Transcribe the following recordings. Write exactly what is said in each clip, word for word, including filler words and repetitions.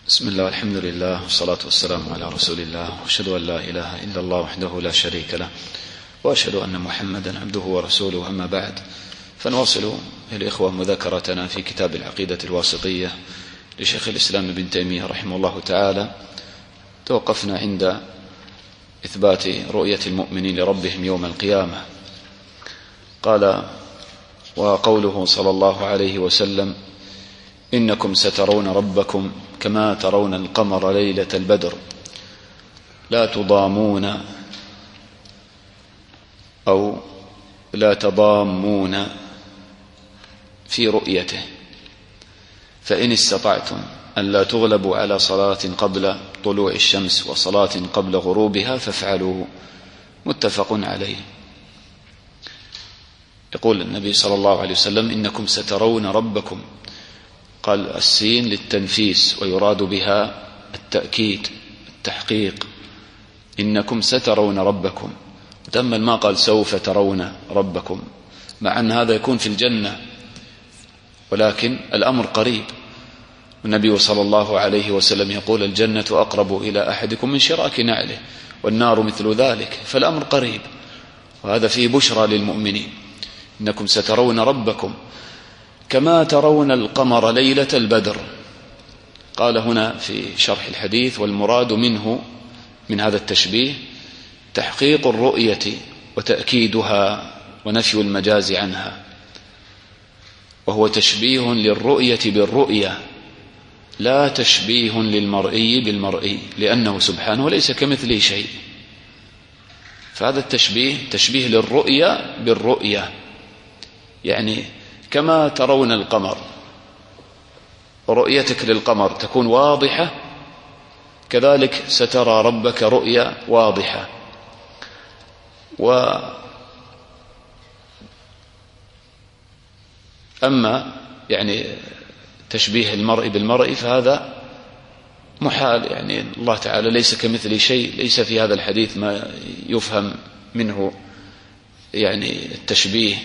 بسم الله والحمد لله والصلاة والسلام على رسول الله، وأشهد أن لا إله إلا الله وحده لا شريك له، وأشهد أن محمدا عبده ورسوله. أما بعد، فنواصل الإخوة مذاكرتنا في كتاب العقيدة الواسطية لشيخ الإسلام ابن تيمية رحمه الله تعالى. توقفنا عند إثبات رؤية المؤمنين لربهم يوم القيامة. قال: وقوله صلى الله عليه وسلم: إنكم سترون ربكم كما ترون القمر ليلة البدر لا تضامون أو لا تضامون في رؤيته، فإن استطعتم أن لا تغلبوا على صلاة قبل طلوع الشمس وصلاة قبل غروبها فافعلوا. متفق عليه. يقول النبي صلى الله عليه وسلم: إنكم سترون ربكم. قال السين للتنفيس، ويراد بها التأكيد التحقيق. إنكم سترون ربكم، تأمل ما قال سوف ترون ربكم، مع أن هذا يكون في الجنة، ولكن الأمر قريب. النبي صلى الله عليه وسلم يقول: الجنة أقرب إلى أحدكم من شراك نعله، والنار مثل ذلك، فالأمر قريب، وهذا فيه بشرى للمؤمنين. إنكم سترون ربكم كما ترون القمر ليلة البدر. قال هنا في شرح الحديث: والمراد منه من هذا التشبيه تحقيق الرؤية وتأكيدها ونفي المجاز عنها، وهو تشبيه للرؤية بالرؤية لا تشبيه للمرئي بالمرئي، لأنه سبحانه ليس كمثله شيء. فهذا التشبيه تشبيه للرؤية بالرؤية، يعني كما ترون القمر، رؤيتك للقمر تكون واضحة، كذلك سترى ربك رؤية واضحة. وأما يعني تشبيه المرء بالمرء فهذا محال، يعني الله تعالى ليس كمثله شيء، ليس في هذا الحديث ما يفهم منه يعني التشبيه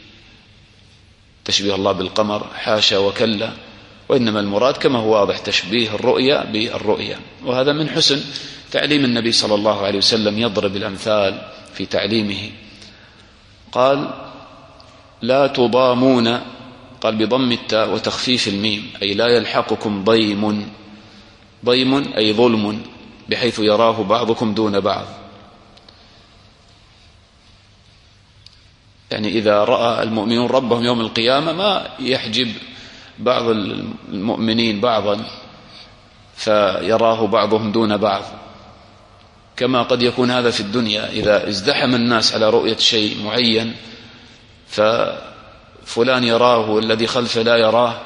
تشبيه الله بالقمر، حاشا وكلا، وإنما المراد كما هو واضح تشبيه الرؤيا بالرؤيا. وهذا من حسن تعليم النبي صلى الله عليه وسلم، يضرب الأمثال في تعليمه. قال: لا تضامون، قال بضم التاء وتخفيف الميم، أي لا يلحقكم ضيم. ضيم أي ظلم، بحيث يراه بعضكم دون بعض. يعني إذا رأى المؤمنون ربهم يوم القيامة ما يحجب بعض المؤمنين بعضا فيراه بعضهم دون بعض، كما قد يكون هذا في الدنيا. إذا ازدحم الناس على رؤية شيء معين ففلان يراه والذي خلفه لا يراه،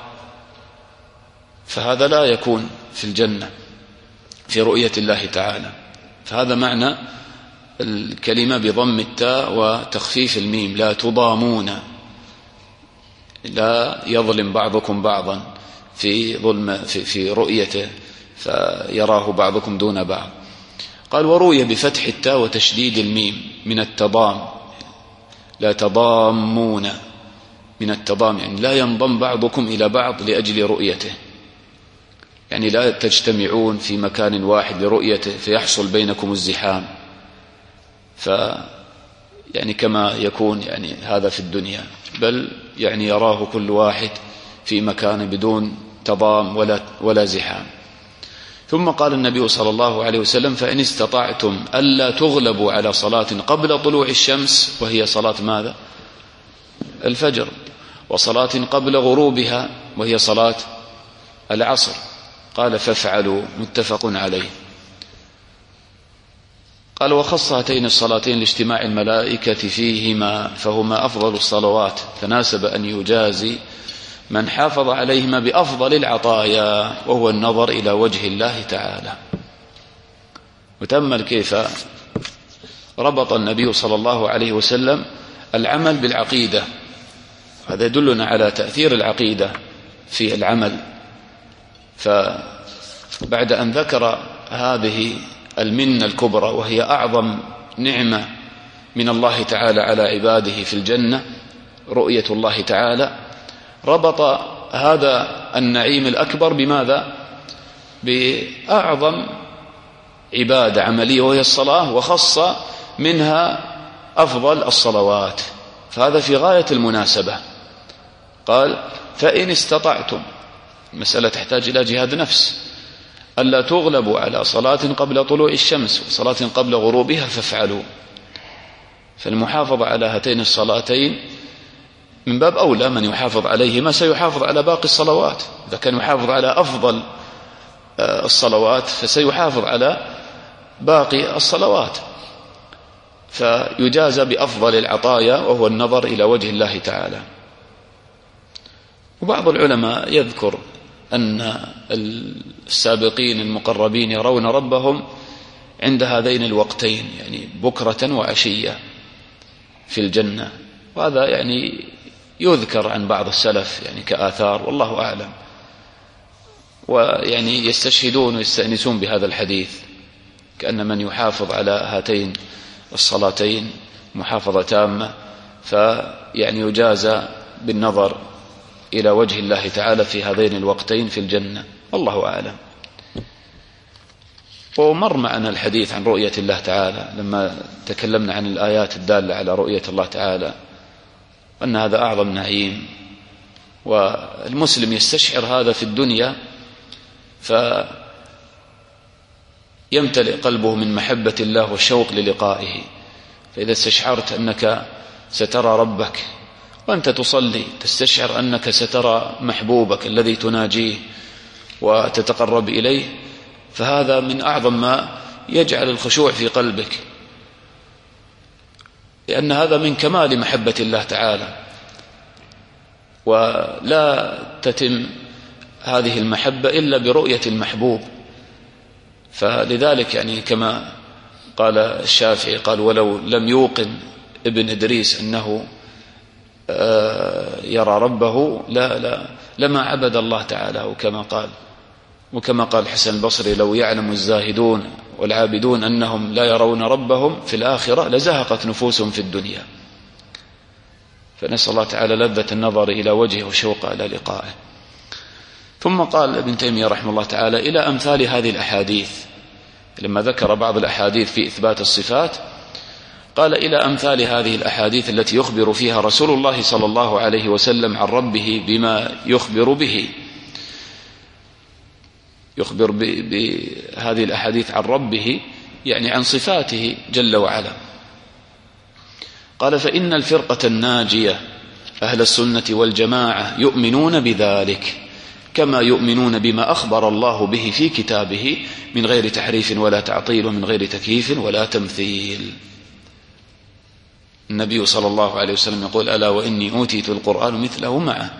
فهذا لا يكون في الجنة في رؤية الله تعالى. فهذا معنى الكلمة بضم التاء وتخفيف الميم: لا تضامون، لا يظلم بعضكم بعضا في ظلم في, في رؤيته فيراه بعضكم دون بعض. قال: وروي بفتح التاء وتشديد الميم من التضام، لا تضامون، من التضام، يعني لا ينضم بعضكم إلى بعض لأجل رؤيته، يعني لا تجتمعون في مكان واحد لرؤيته فيحصل بينكم الزحام، ف يعني كما يكون يعني هذا في الدنيا، بل يعني يراه كل واحد في مكان بدون تضام ولا ولا زحام. ثم قال النبي صلى الله عليه وسلم: فإن استطعتم ألا تغلبوا على صلاة قبل طلوع الشمس، وهي صلاة ماذا؟ الفجر، وصلاة قبل غروبها، وهي صلاة العصر. قال: فافعلوا. متفق عليه. قال: وخص هاتين الصلاتين لاجتماع الملائكة فيهما، فهما أفضل الصلوات، تناسب أن يجازي من حافظ عليهما بأفضل العطايا، وهو النظر إلى وجه الله تعالى. وتأمل كيف ربط النبي صلى الله عليه وسلم العمل بالعقيدة. هذا يدلنا على تأثير العقيدة في العمل. فبعد أن ذكر هذه المنة الكبرى، وهي أعظم نعمة من الله تعالى على عباده في الجنة، رؤية الله تعالى، ربط هذا النعيم الأكبر بماذا؟ بأعظم عبادة عملية وهي الصلاة، وخص منها أفضل الصلوات، فهذا في غاية المناسبة. قال فإن استطعتم، المسألة تحتاج إلى جهاد نفس، ألا تغلبوا على صلاة قبل طلوع الشمس وصلاة قبل غروبها فافعلوا. فالمحافظة على هاتين الصلاتين من باب أولى، من يحافظ عليهما سيحافظ على باقي الصلوات. إذا كان يحافظ على أفضل الصلوات فسيحافظ على باقي الصلوات، فيجازى بأفضل العطايا وهو النظر إلى وجه الله تعالى. وبعض العلماء يذكر أن السابقين المقربين يرون ربهم عند هذين الوقتين، يعني بكرة وعشية في الجنة، وهذا يعني يذكر عن بعض السلف يعني كآثار، والله أعلم. ويعني يستشهدون ويستأنسون بهذا الحديث، كأن من يحافظ على هاتين الصلاتين محافظة تامة فيعني يجازى بالنظر إلى وجه الله تعالى في هذين الوقتين في الجنة، والله أعلم. ومر معنا الحديث عن رؤية الله تعالى لما تكلمنا عن الآيات الدالة على رؤية الله تعالى، وأن هذا أعظم نعيم، والمسلم يستشعر هذا في الدنيا فيمتلئ قلبه من محبة الله والشوق للقائه. فإذا استشعرت أنك سترى ربك وأنت تصلي، تستشعر أنك سترى محبوبك الذي تناجيه وتتقرب إليه، فهذا من أعظم ما يجعل الخشوع في قلبك، لأن هذا من كمال محبة الله تعالى. ولا تتم هذه المحبة إلا برؤية المحبوب. فلذلك يعني كما قال الشافعي قال ولو لم يوقن ابن إدريس أنه يرى ربه لا لا لما عبد الله تعالى، وكما قال وكما قال الحسن البصري لو يعلم الزاهدون والعابدون أنهم لا يرون ربهم في الآخرة لزهقت نفوسهم في الدنيا. فنسأل الله تعالى لذة النظر إلى وجهه وشوق إلى لقائه. ثم قال ابن تيمية رحمه الله تعالى إلى أمثال هذه الأحاديث، لما ذكر بعض الأحاديث في إثبات الصفات قال إلى أمثال هذه الأحاديث التي يخبر فيها رسول الله صلى الله عليه وسلم عن ربه بما يخبر به، يخبر بهذه الأحاديث عن ربه يعني عن صفاته جل وعلا. قال فإن الفرقة الناجية أهل السنة والجماعة يؤمنون بذلك كما يؤمنون بما أخبر الله به في كتابه من غير تحريف ولا تعطيل ومن غير تكييف ولا تمثيل. النبي صلى الله عليه وسلم يقول ألا وإني أوتيت القرآن مثله معه،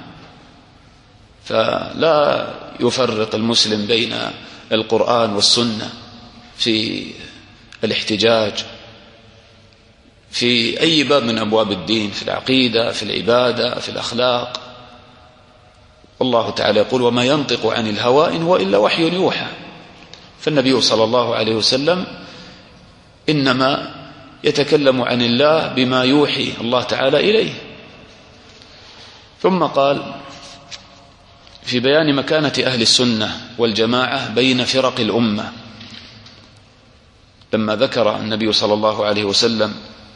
فلا يفرق المسلم بين القرآن والسنة في الاحتجاج في أي باب من أبواب الدين، في العقيدة، في العبادة، في الأخلاق. الله تعالى يقول وما ينطق عن الهوى إن هو إلا وحي يوحى. فالنبي صلى الله عليه وسلم إنما يتكلم عن الله بما يوحي الله تعالى إليه. ثم قال في بيان مكانة أهل السنة والجماعة بين فرق الأمة، لما ذكر النبي صلى الله عليه وسلم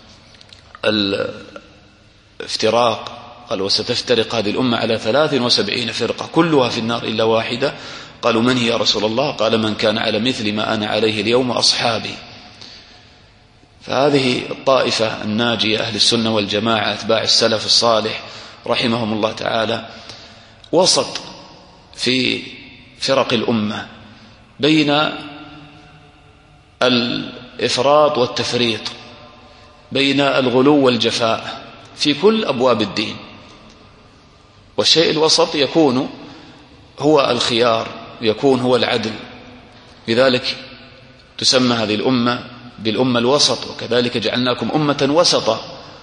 الافتراق قال وستفترق هذه الأمة على ثلاث وسبعين فرقة كلها في النار إلا واحدة. قالوا من هي يا رسول الله؟ قال من كان على مثل ما أنا عليه اليوم أصحابي. فهذه الطائفة الناجية أهل السنة والجماعة أتباع السلف الصالح رحمهم الله تعالى وسط في فرق الأمة بين الإفراط والتفريط، بين الغلو والجفاء في كل أبواب الدين. والشيء الوسط يكون هو الخيار، يكون هو العدل. لذلك تسمى هذه الأمة بالأمة الوسط، وكذلك جعلناكم أمة وسطا،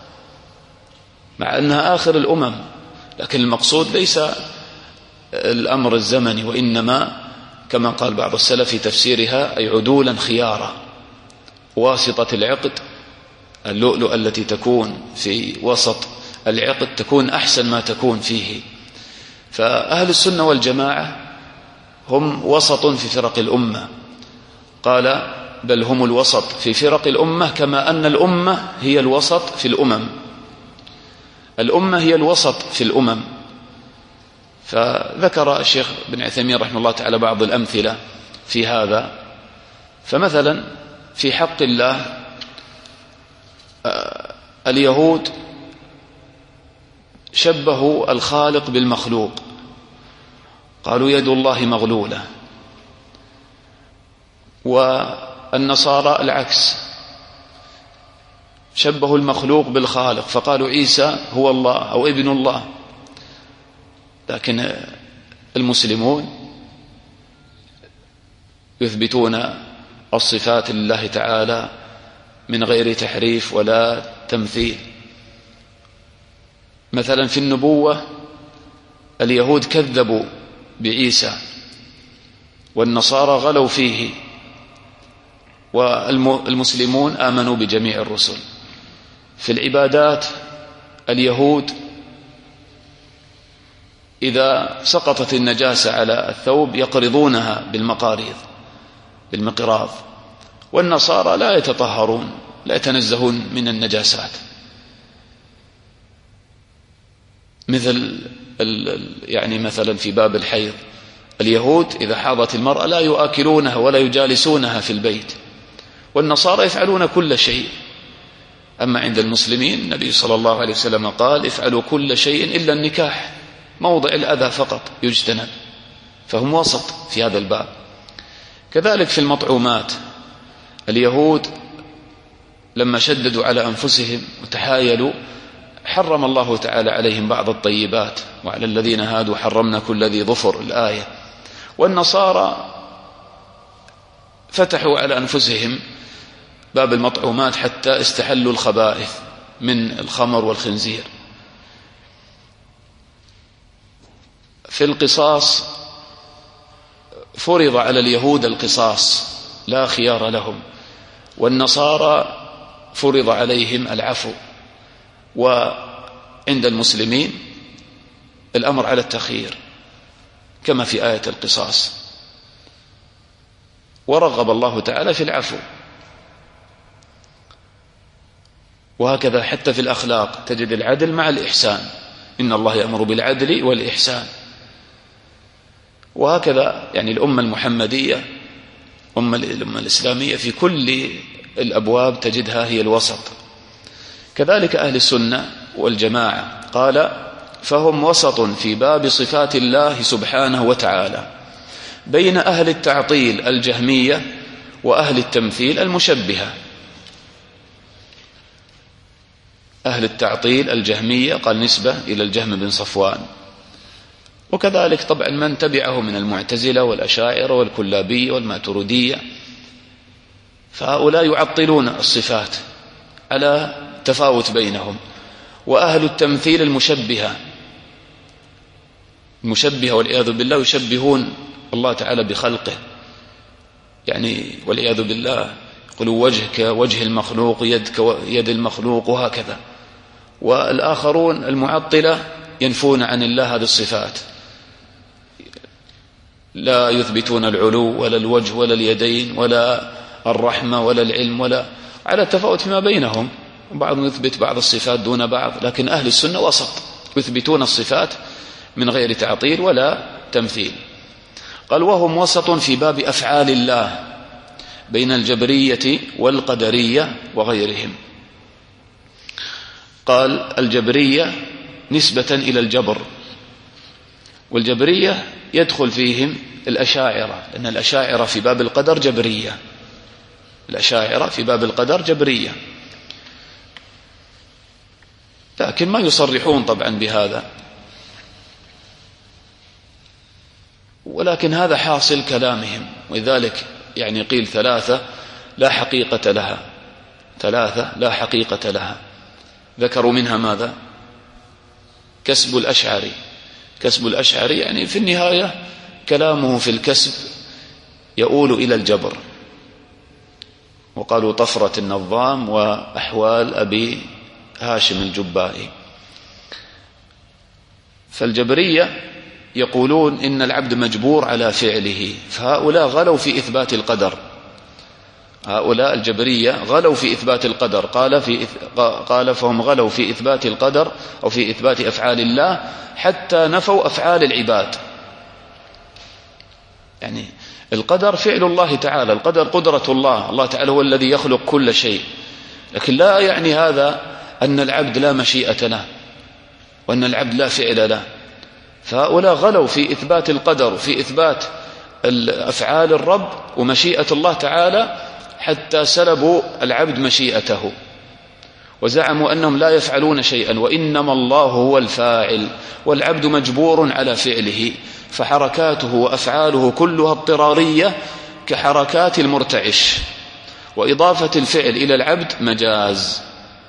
مع أنها آخر الأمم، لكن المقصود ليس الأمر الزمني، وإنما كما قال بعض السلف في تفسيرها أي عدولا خيارا، واسطة العقد اللؤلؤ التي تكون في وسط العقد تكون أحسن ما تكون فيه. فأهل السنة والجماعة هم وسط في فرق الأمة. قال بل هم الوسط في فرق الأمة كما أن الأمة هي الوسط في الأمم. الأمة هي الوسط في الأمم. فذكر الشيخ بن عثيمين رحمه الله تعالى بعض الأمثلة في هذا. فمثلا في حق الله اليهود شبهوا الخالق بالمخلوق، قالوا يد الله مغلولة. والنصارى العكس، شبهوا المخلوق بالخالق فقالوا عيسى هو الله أو ابن الله. لكن المسلمون يثبتون الصفات لله تعالى من غير تحريف ولا تمثيل. مثلا في النبوة اليهود كذبوا بعيسى والنصارى غلوا فيه، والمسلمون آمنوا بجميع الرسل. في العبادات اليهود إذا سقطت النجاسة على الثوب يقرضونها بالمقاريض بالمقراض، والنصارى لا يتطهرون لا يتنزهون من النجاسات. مثل يعني مثلا في باب الحيض اليهود إذا حاضت المرأة لا يؤكلونها ولا يجالسونها في البيت، والنصارى يفعلون كل شيء. أما عند المسلمين النبي صلى الله عليه وسلم قال افعلوا كل شيء إلا النكاح، موضع الأذى فقط يجتنب. فهم وسط في هذا الباب. كذلك في المطعومات اليهود لما شددوا على أنفسهم وتحايلوا حرم الله تعالى عليهم بعض الطيبات، وعلى الذين هادوا حرمنا كل ذي ظفر الآية. والنصارى فتحوا على أنفسهم باب المطعومات حتى استحلوا الخبائث من الخمر والخنزير. في القصاص فرض على اليهود القصاص لا خيار لهم، والنصارى فرض عليهم العفو، وعند المسلمين الأمر على التخيير كما في آية القصاص. ورغب الله تعالى في العفو. وهكذا حتى في الأخلاق تجد العدل مع الإحسان، إن الله يأمر بالعدل والإحسان. وهكذا يعني الأمة المحمدية أمة الأمة الإسلامية في كل الأبواب تجدها هي الوسط. كذلك أهل السنة والجماعة قال فهم وسط في باب صفات الله سبحانه وتعالى بين أهل التعطيل الجهمية وأهل التمثيل المشبهة. أهل التعطيل الجهمية قال نسبة إلى الجهم بن صفوان، وكذلك طبعا من تبعه من المعتزلة والأشاعرة والكلابية والماترودية، فهؤلاء يعطلون الصفات على تفاوت بينهم. وأهل التمثيل المشبهة المشبهة والعياذ بالله يشبهون الله تعالى بخلقه، يعني والعياذ بالله يقولوا وجهك وجه المخلوق يدك يد المخلوق وهكذا. والآخرون المعطلة ينفون عن الله هذه الصفات، لا يثبتون العلو ولا الوجه ولا اليدين ولا الرحمة ولا العلم، ولا على التفاوت فيما بينهم، بعضهم يثبت بعض الصفات دون بعض. لكن أهل السنة وسط يثبتون الصفات من غير تعطيل ولا تمثيل. قال وهم وسط في باب أفعال الله بين الجبرية والقدرية وغيرهم. قال الجبرية نسبة إلى الجبر، والجبرية يدخل فيهم الأشاعرة، لأن الأشاعرة في باب القدر جبرية، الأشاعرة في باب القدر جبرية، لكن ما يصرحون طبعا بهذا، ولكن هذا حاصل كلامهم. ولذلك يعني قيل ثلاثة لا حقيقة لها، ثلاثة لا حقيقة لها. ذكروا منها ماذا؟ كسب الأشعري. كسب الأشعري يعني في النهاية كلامه في الكسب يؤول إلى الجبر. وقالوا طفرة النظام وأحوال أبي هاشم الجبائي. فالجبرية يقولون إن العبد مجبور على فعله، فهؤلاء غلوا في إثبات القدر. هؤلاء الجبرية غلوا في إثبات القدر، قال في قال فهم غلوا في إثبات القدر أو في إثبات أفعال الله حتى نفوا أفعال العباد. يعني القدر فعل الله تعالى، القدر قدرة الله، الله تعالى هو الذي يخلق كل شيء، لكن لا يعني هذا أن العبد لا مشيئة له وأن العبد لا فعل له. فهؤلاء غلوا في إثبات القدر وفي إثبات أفعال الرب ومشيئة الله تعالى حتى سلبوا العبد مشيئته، وزعموا أنهم لا يفعلون شيئا وإنما الله هو الفاعل والعبد مجبور على فعله، فحركاته وأفعاله كلها اضطرارية كحركات المرتعش، وإضافة الفعل إلى العبد مجاز.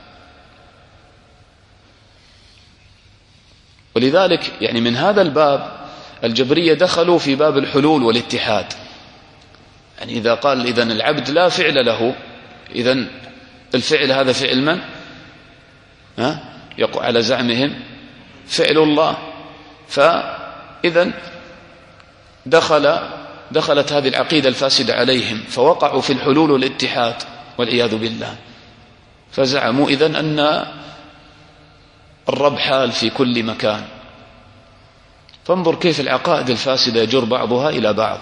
ولذلك يعني من هذا الباب الجبرية دخلوا في باب الحلول والاتحاد. يعني إذا قال إذن العبد لا فعل له، إذن الفعل هذا فعل من؟ ها؟ يقول على زعمهم فعل الله، فإذن دخل دخلت هذه العقيدة الفاسدة عليهم، فوقعوا في الحلول والاتحاد والعياذ بالله. فزعموا إذن أن الرب حال في كل مكان. فانظر كيف العقائد الفاسدة يجر بعضها إلى بعض.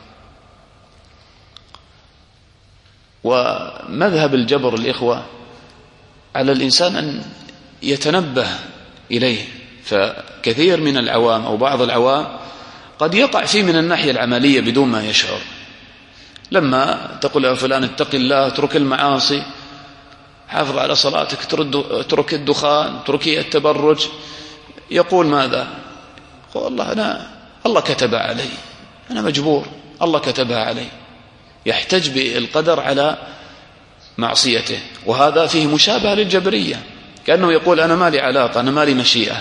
ومذهب الجبر الإخوة على الإنسان أن يتنبه إليه، فكثير من العوام أو بعض العوام قد يقع فيه من الناحية العملية بدون ما يشعر. لما تقول يا فلان اتق الله، اترك المعاصي، حافظ على صلاتك، اترك الدخان، اتركي التبرج، يقول ماذا؟ يقول والله أنا الله كتبها علي، أنا مجبور، الله كتبها علي. يحتج بالقدر على معصيته، وهذا فيه مشابهة للجبرية، كأنه يقول أنا ما لي علاقة، أنا ما لي مشيئة.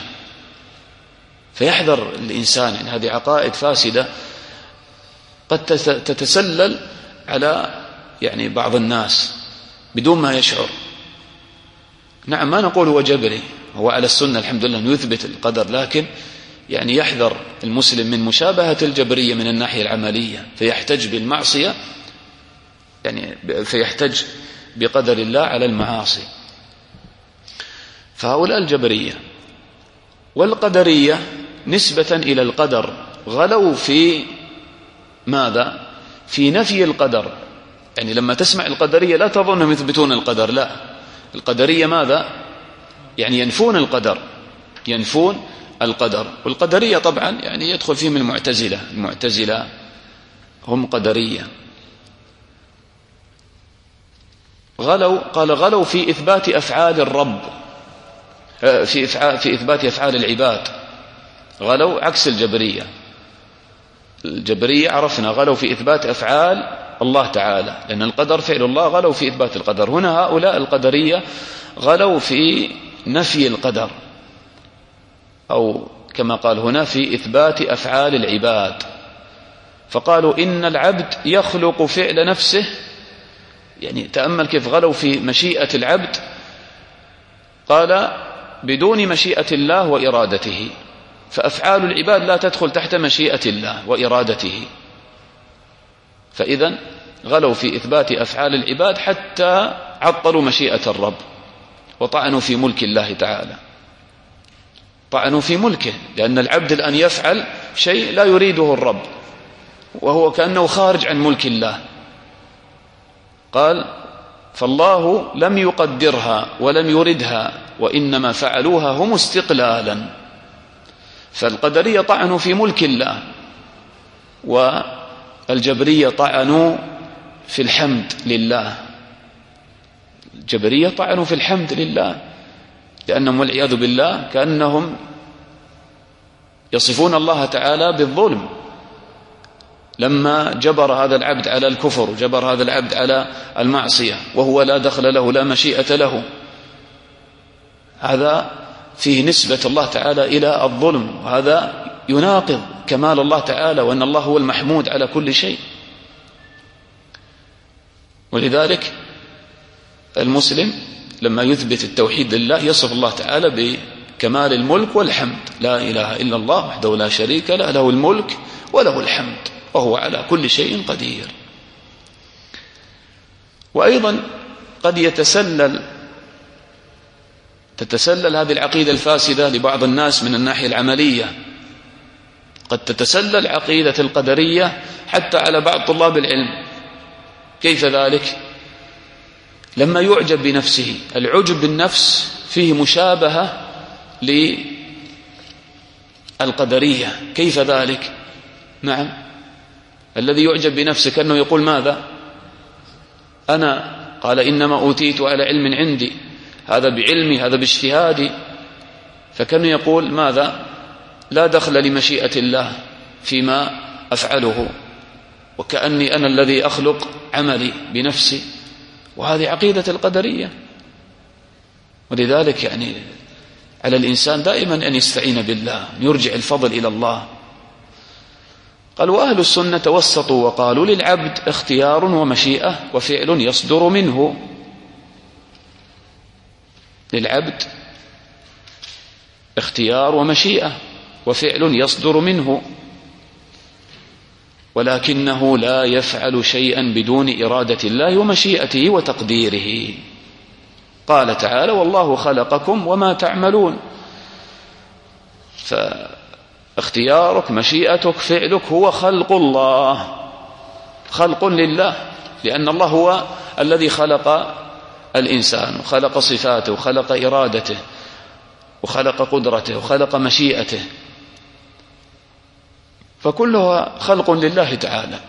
فيحذر الإنسان، يعني هذه عقائد فاسدة قد تتسلل على يعني بعض الناس بدون ما يشعر. نعم ما نقول هو جبري، هو على السنة الحمد لله أنه يثبت القدر، لكن يعني يحذر المسلم من مشابهة الجبرية من الناحية العملية، فيحتج بالمعصية، يعني فيحتج بقدر الله على المعاصي. فهؤلاء الجبرية والقدرية نسبة إلى القدر غلوا في ماذا؟ في نفي القدر. يعني لما تسمع القدرية لا تظن أنهم يثبتون القدر، لا، القدرية ماذا؟ يعني ينفون القدر، ينفون القدر. والقدرية طبعا يعني يدخل فيهم المعتزلة، المعتزلة هم قدرية. غلوا، قال غلوا في إثبات أفعال الرب، في إفعال في إثبات أفعال العباد، غلوا عكس الجبرية. الجبرية عرفنا غلوا في إثبات أفعال الله تعالى، لأن القدر فعل الله، غلوا في إثبات القدر. هنا هؤلاء القدرية غلوا في نفي القدر، أو كما قال هنا في إثبات أفعال العباد، فقالوا إن العبد يخلق فعل نفسه. يعني تأمل كيف غلوا في مشيئة العبد، قال بدون مشيئة الله وإرادته، فأفعال العباد لا تدخل تحت مشيئة الله وإرادته. فإذن غلوا في إثبات أفعال العباد حتى عطلوا مشيئة الرب، وطعنوا في ملك الله تعالى، طعنوا في ملكه، لأن العبد الآن يفعل شيء لا يريده الرب، وهو كأنه خارج عن ملك الله. قال فالله لم يقدرها ولم يردها، وإنما فعلوها هم استقلالا. فالقدرية طعنوا في ملك الله، والجبرية طعنوا في الحمد لله. الجبرية طعنوا في الحمد لله، لأنهم والعياذ بالله كأنهم يصفون الله تعالى بالظلم، لما جبر هذا العبد على الكفر وجبر هذا العبد على المعصية وهو لا دخل له لا مشيئة له. هذا فيه نسبة الله تعالى إلى الظلم، وهذا يناقض كمال الله تعالى، وأن الله هو المحمود على كل شيء. ولذلك المسلم لما يثبت التوحيد لله يصف الله تعالى كمال الملك والحمد. لا إله إلا الله وحده لا شريك له، له الملك وله الحمد وهو على كل شيء قدير. وأيضا قد يتسلل تتسلل هذه العقيدة الفاسدة لبعض الناس من الناحية العملية، قد تتسلل عقيدة القدرية حتى على بعض طلاب العلم. كيف ذلك؟ لما يعجب بنفسه، العجب بالنفس فيه مشابهة للقدرية. كيف ذلك؟ نعم، الذي يعجب بنفسه كأنه يقول ماذا؟ أنا، قال إنما أوتيت على علم عندي، هذا بعلمي، هذا باجتهادي. فكأنه يقول ماذا؟ لا دخل لمشيئة الله فيما أفعله، وكأني أنا الذي أخلق عملي بنفسي. وهذه عقيدة القدرية. ولذلك يعني على الإنسان دائما أن يستعين بالله، يرجع الفضل إلى الله. قال وأهل السنة توسطوا وقالوا للعبد اختيار ومشيئة وفعل يصدر منه. للعبد اختيار ومشيئة وفعل يصدر منه، ولكنه لا يفعل شيئا بدون إرادة الله ومشيئته وتقديره. قال تعالى والله خلقكم وما تعملون. فاختيارك، مشيئتك، فعلك هو خلق الله، خلق لله، لأن الله هو الذي خلق الإنسان وخلق صفاته وخلق إرادته وخلق قدرته وخلق مشيئته، فكلها خلق لله تعالى.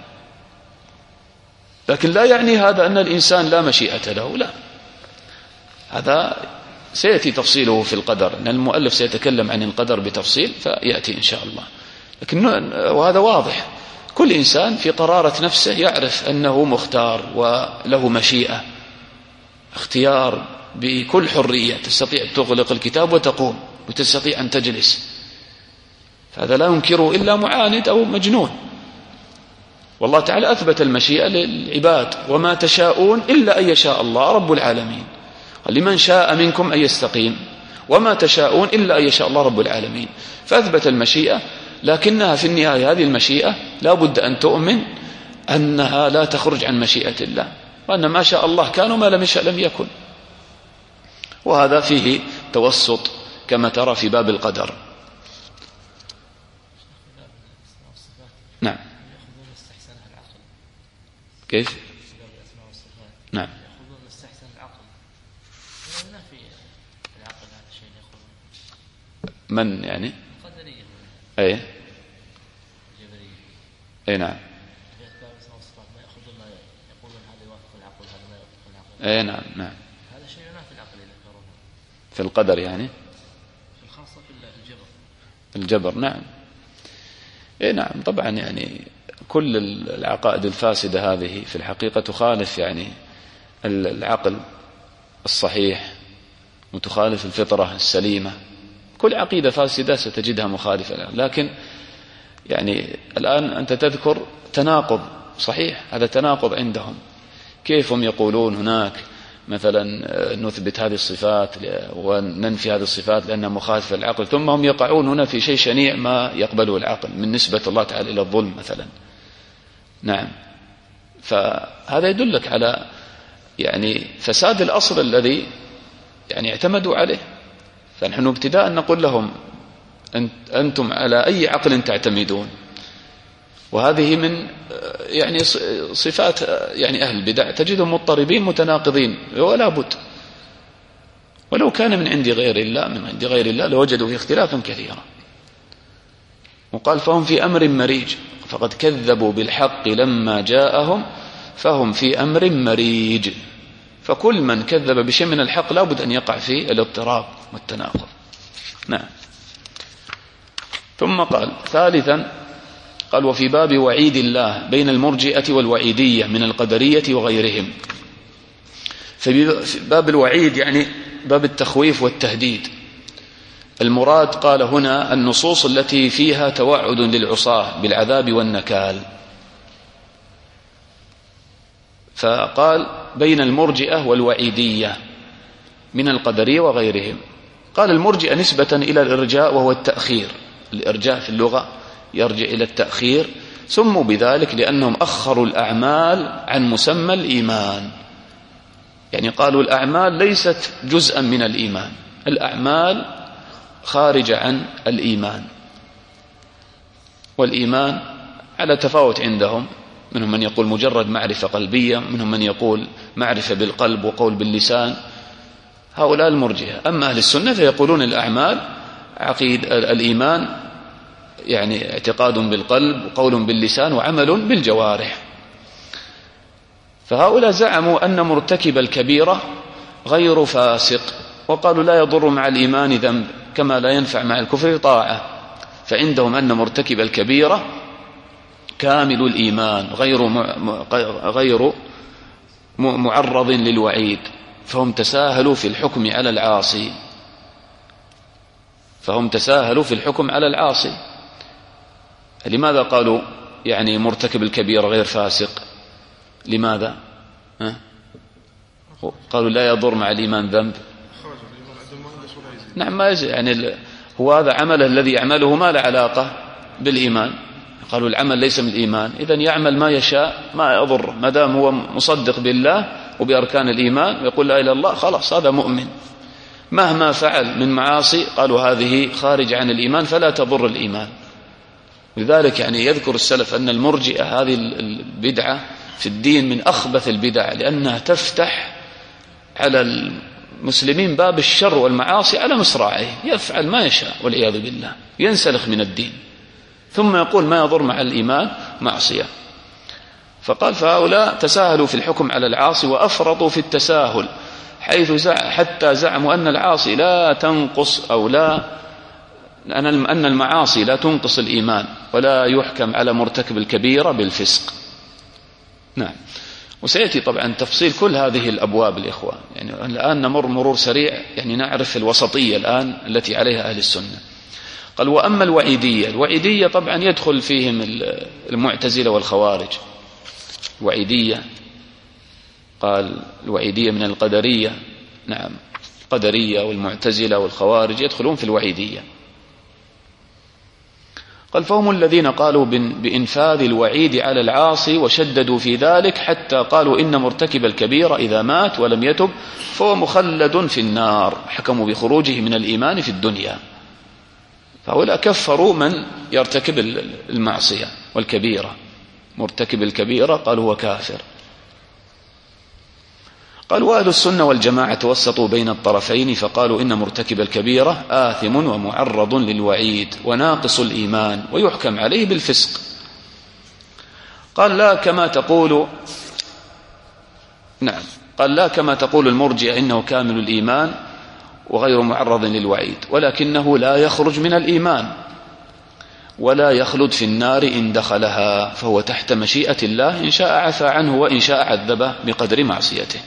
لكن لا يعني هذا أن الإنسان لا مشيئة له، لا، هذا سيأتي تفصيله في القدر، أن المؤلف سيتكلم عن القدر بتفصيل فيأتي إن شاء الله. لكن وهذا واضح، كل إنسان في قرارة نفسه يعرف أنه مختار وله مشيئة، اختيار بكل حرية، تستطيع تغلق الكتاب وتقوم، وتستطيع أن تجلس. هذا لا ينكره إلا معاند أو مجنون. والله تعالى أثبت المشيئة للعباد، وما تشاءون إلا أن يشاء الله رب العالمين. لمن شاء منكم أن يستقيم، وما تشاءون إلا أن يشاء الله رب العالمين. فأثبت المشيئة، لكنها في النهاية هذه المشيئة لا بد أن تؤمن أنها لا تخرج عن مشيئة الله، وأن ما شاء الله كان وما لم يشاء لم يكن. وهذا فيه توسط كما ترى في باب القدر. نعم. كيف؟ نعم. من يعني؟ أي أي نعم. أي نعم نعم. هذا شيء ينافي العقل يذكرونه في القدر يعني. الخاصة في الجبر. الجبر نعم. أي نعم طبعا، يعني كل العقائد الفاسدة هذه في الحقيقة تخالف يعني العقل الصحيح وتخالف الفطرة السليمة. كل عقيدة فاسدة ستجدها مخالفة. لكن يعني الآن أنت تذكر تناقض صحيح، هذا تناقض عندهم. كيف هم يقولون هناك مثلا نثبت هذه الصفات وننفي هذه الصفات لأنها مخالفة للعقل، ثم هم يقعون هنا في شيء شنيع ما يقبله العقل من نسبة الله تعالى إلى الظلم مثلا. نعم، فهذا يدلك على يعني فساد الأصل الذي يعني اعتمدوا عليه. فنحن ابتداء نقول لهم أنتم على أي عقل تعتمدون؟ وهذه من يعني صفات يعني أهل البدع، تجدهم مضطربين متناقضين ولا بد. ولو كان من عند غير الله من عند غير الله لوجدوا فيه اختلافا كثيرا. وقال فهم في أمر مريج، فقد كذبوا بالحق لما جاءهم فهم في أمر مريج. فكل من كذب بشيء من الحق لا بد أن يقع في الاضطراب والتناقض. نعم. ثم قال ثالثا، قال وفي باب وعيد الله بين المرجئة والوعيدية من القدرية وغيرهم. في باب الوعيد يعني باب التخويف والتهديد. المراد قال هنا النصوص التي فيها توعد للعصاة بالعذاب والنكال. فقال بين المرجئة والوعيدية من القدرية وغيرهم. قال المرجئة نسبة إلى الإرجاء وهو التأخير. الإرجاء في اللغة يرجع إلى التأخير، سموا بذلك لأنهم أخروا الأعمال عن مسمى الإيمان. يعني قالوا الأعمال ليست جزءا من الإيمان، الأعمال خارجة عن الإيمان. والإيمان على تفاوت عندهم، منهم من يقول مجرد معرفة قلبية، منهم من يقول معرفة بالقلب وقول باللسان، هؤلاء المرجئة. أما أهل السنة فيقولون الأعمال عقيد الإيمان يعني اعتقاد بالقلب وقول باللسان وعمل بالجوارح. فهؤلاء زعموا أن مرتكب الكبيرة غير فاسق، وقالوا لا يضر مع الإيمان ذنب كما لا ينفع مع الكفر طاعة. فعندهم أن مرتكب الكبيرة كامل الإيمان غير غير معرض للوعيد، فهم تساهلوا في الحكم على العاصي فهم تساهلوا في الحكم على العاصي. لماذا قالوا يعني مرتكب الكبيرة غير فاسق؟ لماذا؟ ها؟ قالوا لا يضر مع الإيمان ذنب. نعم، ما يعني هو هذا عمله الذي يعمله ما له علاقة بالإيمان. قالوا العمل ليس من الإيمان، إذن يعمل ما يشاء ما يضر، ما دام هو مصدق بالله وبأركان الإيمان ويقول لا إله إلا الله، خلاص هذا مؤمن. مهما فعل من معاصي قالوا هذه خارج عن الإيمان فلا تضر الإيمان. لذلك يعني يذكر السلف أن المرجئة هذه البدعة في الدين من أخبث البدع، لأنها تفتح على المسلمين باب الشر والمعاصي على مصراعيه، يفعل ما يشاء والعياذ بالله، ينسلخ من الدين، ثم يقول ما يضر مع الإيمان معصية. فقال فهؤلاء تساهلوا في الحكم على العاصي وأفرطوا في التساهل، حيث زع حتى زعموا أن العاصي لا تنقص أو لا أن المعاصي لا تنقص الإيمان، ولا يحكم على مرتكب الكبيرة بالفسق. نعم، وسيأتي طبعا تفصيل كل هذه الأبواب الإخوة. يعني الآن نمر مرور سريع، يعني نعرف الوسطية الآن التي عليها أهل السنة. قال وأما الوعيدية، الوعيدية طبعا يدخل فيهم المعتزلة والخوارج. الوعيدية قال الوعيدية من القدرية، نعم، القدرية والمعتزلة والخوارج يدخلون في الوعيدية. قال فهم الذين قالوا بإنفاذ الوعيد على العاصي وشددوا في ذلك، حتى قالوا إن مرتكب الكبيرة إذا مات ولم يتب فهو مخلد في النار، حكموا بخروجه من الإيمان في الدنيا. فهؤلاء كفروا من يرتكب المعصية والكبيرة، مرتكب الكبيرة قالوا هو كافر. قالوا أهل السنة والجماعة توسطوا بين الطرفين، فقالوا إن مرتكب الكبيرة آثم ومعرض للوعيد وناقص الإيمان ويحكم عليه بالفسق. قال لا كما تقول نعم قال لا كما تقول المرجئة إنه كامل الإيمان وغير معرض للوعيد، ولكنه لا يخرج من الإيمان ولا يخلد في النار إن دخلها، فهو تحت مشيئة الله، إن شاء عفى عنه وإن شاء عذبه بقدر معصيته.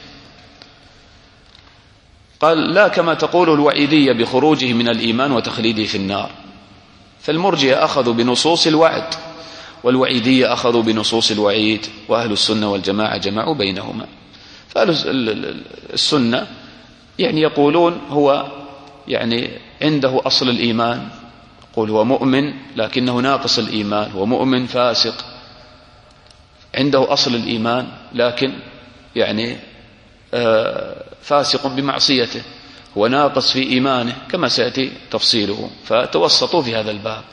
قال لا كما تقول الوعيدية بخروجه من الإيمان وتخليده في النار. فالمرجئة أخذوا بنصوص الوعد، والوعيدية أخذوا بنصوص الوعيد، وأهل السنة والجماعة جمعوا بينهما. فأهل السنة يعني يقولون هو يعني عنده أصل الإيمان، يقول هو مؤمن لكنه ناقص الإيمان، هو مؤمن فاسق، عنده أصل الإيمان لكن يعني فاسق بمعصيته، هو ناقص في إيمانه، كما سيأتي تفصيله. فتوسطوا في هذا الباب،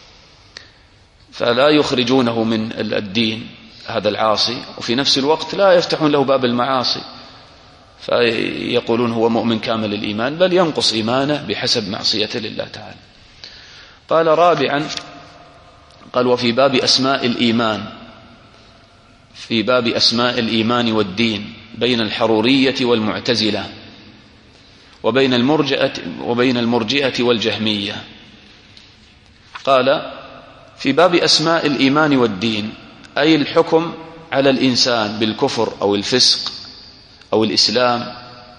فلا يخرجونه من الدين هذا العاصي، وفي نفس الوقت لا يفتحون له باب المعاصي، فيقولون هو مؤمن كامل الإيمان، بل ينقص إيمانه بحسب معصيته لله تعالى. قال رابعا، قال وفي باب أسماء الإيمان، في باب أسماء الإيمان والدين بين الحرورية والمعتزلة وبين المرجئة وبين المرجئة والجهمية. قال في باب أسماء الإيمان والدين أي الحكم على الإنسان بالكفر أو الفسق أو الإسلام،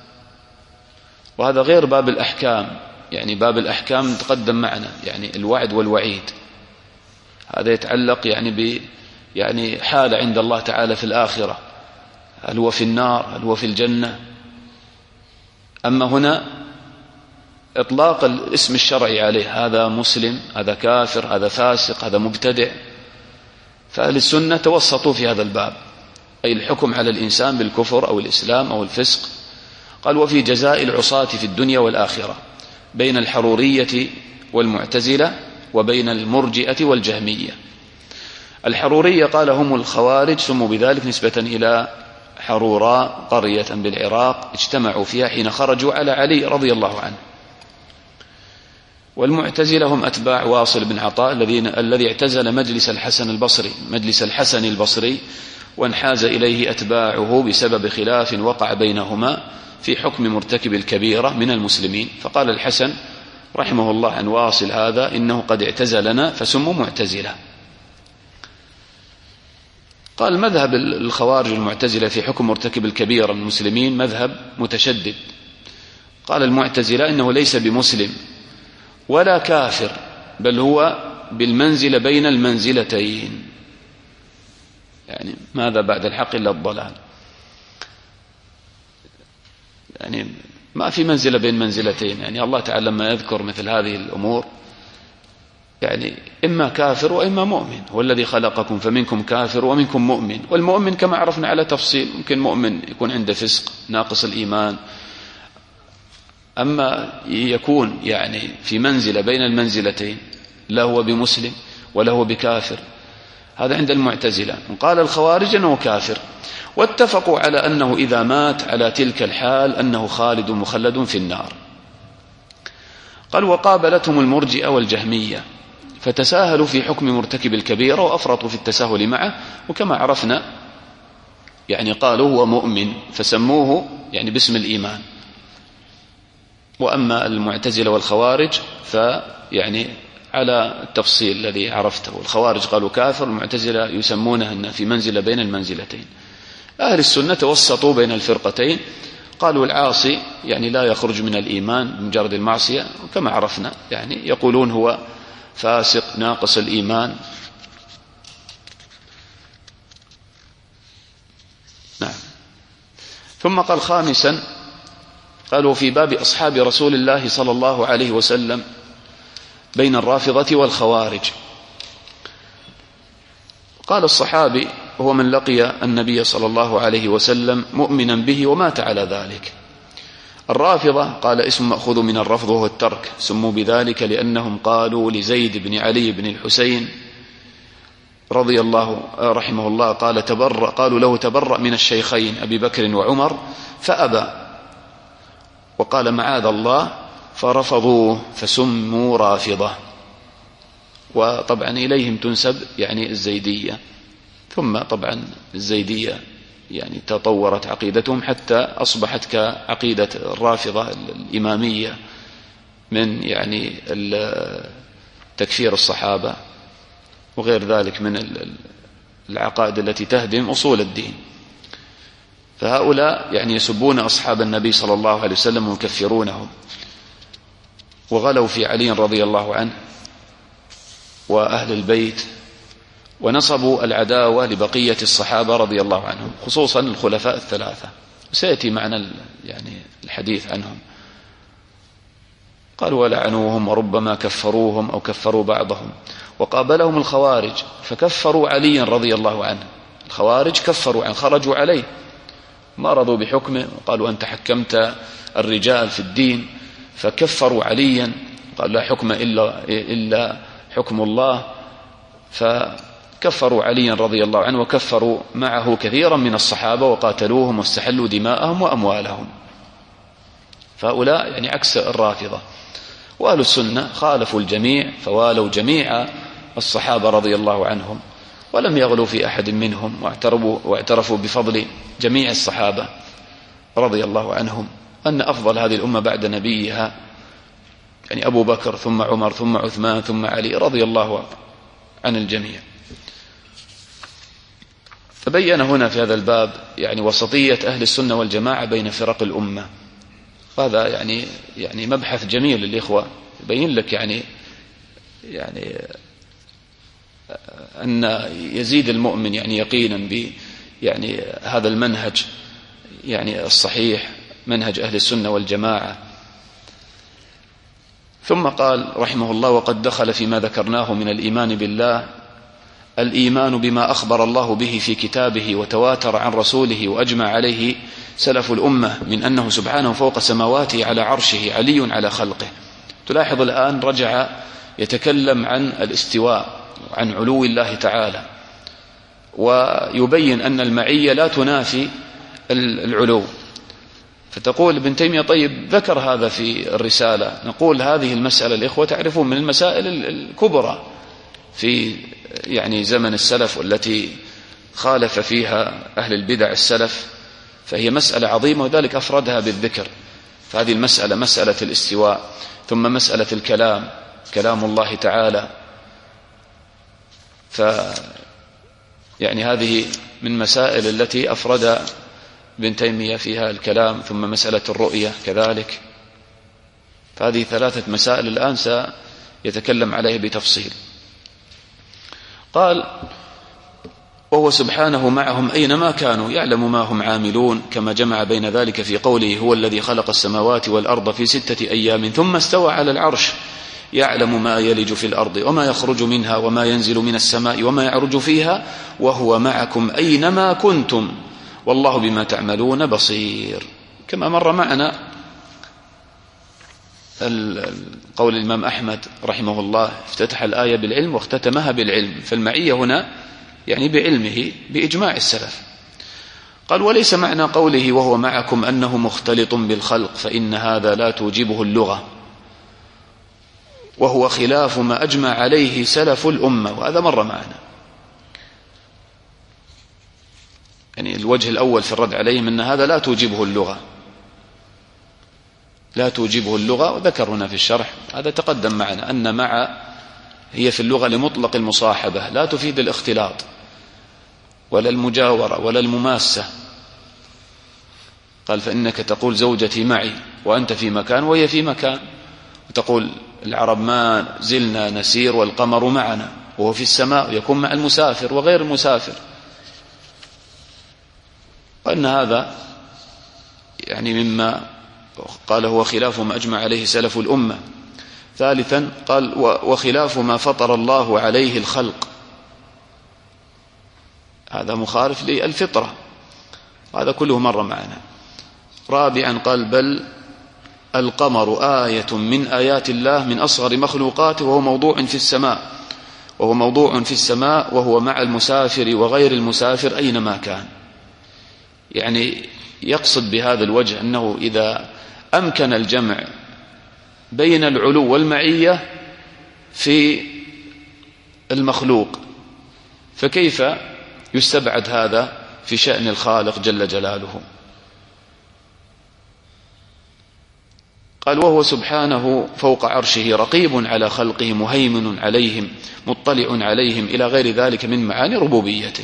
وهذا غير باب الأحكام. يعني باب الأحكام تقدم معنا، يعني الوعد والوعيد، هذا يتعلق يعني ب يعني حال عند الله تعالى في الآخرة، هل هو في النار هل هو في الجنة. أما هنا إطلاق الاسم الشرعي عليه، هذا مسلم، هذا كافر، هذا فاسق، هذا مبتدع. فأهل السنة توسطوا في هذا الباب، أي الحكم على الإنسان بالكفر أو الإسلام أو الفسق. قال: وفي جزاء العصاة في الدنيا والآخرة بين الحرورية والمعتزلة وبين المرجئة والجهمية. الحرورية قال هم الخوارج، سموا بذلك نسبة إلى حروراء قرية بالعراق اجتمعوا فيها حين خرجوا على علي رضي الله عنه. والمعتزلة هم أتباع واصل بن عطاء الذي اعتزل مجلس الحسن البصري مجلس الحسن البصري وانحاز إليه أتباعه بسبب خلاف وقع بينهما في حكم مرتكب الكبيرة من المسلمين. فقال الحسن رحمه الله عن واصل هذا: إنه قد اعتزلنا فسموا معتزلة. قال: مذهب الخوارج المعتزلة في حكم مرتكب الكبيرة من المسلمين مذهب متشدد. قال المعتزلة إنه ليس بمسلم ولا كافر، بل هو بالمنزلة بين المنزلتين، يعني ماذا بعد الحق إلا الضلال، يعني ما في منزلة بين منزلتين. يعني الله تعالى لما يذكر مثل هذه الأمور يعني إما كافر وإما مؤمن، هو الذي خلقكم فمنكم كافر ومنكم مؤمن. والمؤمن كما عرفنا على تفصيل، ممكن مؤمن يكون عنده فسق ناقص الإيمان، أما يكون يعني في منزلة بين المنزلتين، لا هو بمسلم ولا هو بكافر، هذا عند المعتزلة. قال الخوارج أنه كافر، واتفقوا على أنه إذا مات على تلك الحال أنه خالد مخلد في النار. قال: وقابلتهم المرجئة والجهمية فتساهلوا في حكم مرتكب الكبيرة وأفرطوا في التساهل معه، وكما عرفنا يعني قالوا هو مؤمن فسموه يعني باسم الإيمان. وأما المعتزلة والخوارج فيعني على التفصيل الذي عرفته، الخوارج قالوا كافر، المعتزلة يسمونه أنه في منزلة بين المنزلتين. أهل السنة توسطوا بين الفرقتين، قالوا العاصي يعني لا يخرج من الإيمان بمجرد المعصية، وكما عرفنا يعني يقولون هو فاسق ناقص الإيمان. نعم. ثم قال خامسا، قالوا في باب أصحاب رسول الله صلى الله عليه وسلم بين الرافضة والخوارج. قال الصحابي هو من لقي النبي صلى الله عليه وسلم مؤمنا به ومات على ذلك. الرافضة قال اسم مأخوذ من الرفض وهو الترك، سموا بذلك لأنهم قالوا لزيد بن علي بن الحسين رضي الله رحمه الله قال تبرأ قالوا له تبرأ من الشيخين أبي بكر وعمر فأبى وقال معاذ الله فرفضوه فسموا رافضة. وطبعا إليهم تنسب يعني الزيدية، ثم طبعا الزيدية يعني تطورت عقيدتهم حتى أصبحت كعقيدة الرافضة الإمامية من يعني تكفير الصحابة وغير ذلك من العقائد التي تهدم أصول الدين. فهؤلاء يعني يسبون أصحاب النبي صلى الله عليه وسلم ويكفرونهم، وغلوا في علي رضي الله عنه وأهل البيت، ونصبوا العداوة لبقية الصحابة رضي الله عنهم خصوصا الخلفاء الثلاثة، وسيأتي معنا يعني الحديث عنهم. قالوا ولعنوهم وربما كفروهم أو كفروا بعضهم. وقابلهم الخوارج فكفروا عليا رضي الله عنه، الخوارج كفروا عنه، خرجوا عليه ما رضوا بحكمه وقالوا أنت حكمت الرجال في الدين، فكفروا عليا قال لا حكم إلا, إلا حكم الله، فكفروا عليا رضي الله عنه وكفروا معه كثيرا من الصحابة وقاتلوهم واستحلوا دماءهم وأموالهم. فهؤلاء يعني عكس الرافضة. وأهل السنة خالفوا الجميع فوالوا جميع الصحابة رضي الله عنهم ولم يغلوا في أحد منهم، واعترفوا, واعترفوا بفضل جميع الصحابة رضي الله عنهم، أن أفضل هذه الأمة بعد نبيها يعني أبو بكر ثم عمر ثم عثمان ثم علي رضي الله عن الجميع. فبين هنا في هذا الباب يعني وسطية أهل السنة والجماعة بين فرق الأمة. هذا يعني يعني مبحث جميل للإخوة، يبين لك يعني يعني أن يزيد المؤمن يعني يقينا ب يعني هذا المنهج يعني الصحيح، منهج أهل السنة والجماعة. ثم قال رحمه الله: وقد دخل فيما ذكرناه من الإيمان بالله الإيمان بما أخبر الله به في كتابه وتواتر عن رسوله وأجمع عليه سلف الأمة من أنه سبحانه فوق سماواته على عرشه علي على خلقه. تلاحظ الآن رجع يتكلم عن الاستواء وعن علو الله تعالى، ويبين أن المعية لا تنافي العلو. فتقول ابن تيمية: طيب ذكر هذا في الرسالة. نقول هذه المسألة الإخوة تعرفون من المسائل الكبرى في يعني زمن السلف، والتي خالف فيها أهل البدع السلف، فهي مسألة عظيمة، وذلك أفردها بالذكر. فهذه المسألة مسألة الاستواء، ثم مسألة الكلام، كلام الله تعالى. ف يعني هذه من مسائل التي أفرد ابن تيمية فيها الكلام، ثم مسألة الرؤية كذلك. فهذه ثلاثة مسائل الآن سيتكلم عليها بتفصيل. قال: وهو سبحانه معهم أينما كانوا يعلم ما هم عاملون، كما جمع بين ذلك في قوله: هو الذي خلق السماوات والأرض في ستة أيام ثم استوى على العرش يعلم ما يلج في الأرض وما يخرج منها وما ينزل من السماء وما يعرج فيها وهو معكم أينما كنتم والله بما تعملون بصير. كما مر معنا قول الإمام أحمد رحمه الله: افتتح الآية بالعلم واختتمها بالعلم. فالمعية هنا يعني بعلمه بإجماع السلف. قال: وليس معنى قوله وهو معكم أنه مختلط بالخلق، فإن هذا لا توجبه اللغة، وهو خلاف ما أجمع عليه سلف الأمة. وهذا مر معنا. يعني الوجه الأول في الرد عليهم أن هذا لا توجبه اللغة، لا توجبه اللغة. وذكر هنا في الشرح، هذا تقدم معنا، أن مع هي في اللغة لمطلق المصاحبة، لا تفيد الاختلاط ولا المجاورة ولا المماسة. قال: فإنك تقول زوجتي معي وأنت في مكان وهي في مكان، وتقول العرب: ما زلنا نسير والقمر معنا، وهو في السماء، يكون مع المسافر وغير المسافر. وأن هذا يعني مما قال هو خلاف ما أجمع عليه سلف الأمة. ثالثا قال: وخلاف ما فطر الله عليه الخلق، هذا مخالف للفطرة. هذا كله مر معنا. رابعا قال: بل القمر آية من آيات الله من أصغر مخلوقاته، وهو موضوع في السماء وهو موضوع في السماء وهو مع المسافر وغير المسافر أينما كان. يعني يقصد بهذا الوجه أنه إذا أمكن الجمع بين العلو والمعية في المخلوق، فكيف يستبعد هذا في شأن الخالق جل جلاله؟ قال: وهو سبحانه فوق عرشه رقيب على خلقه مهيمن عليهم مطلع عليهم، إلى غير ذلك من معاني ربوبيته.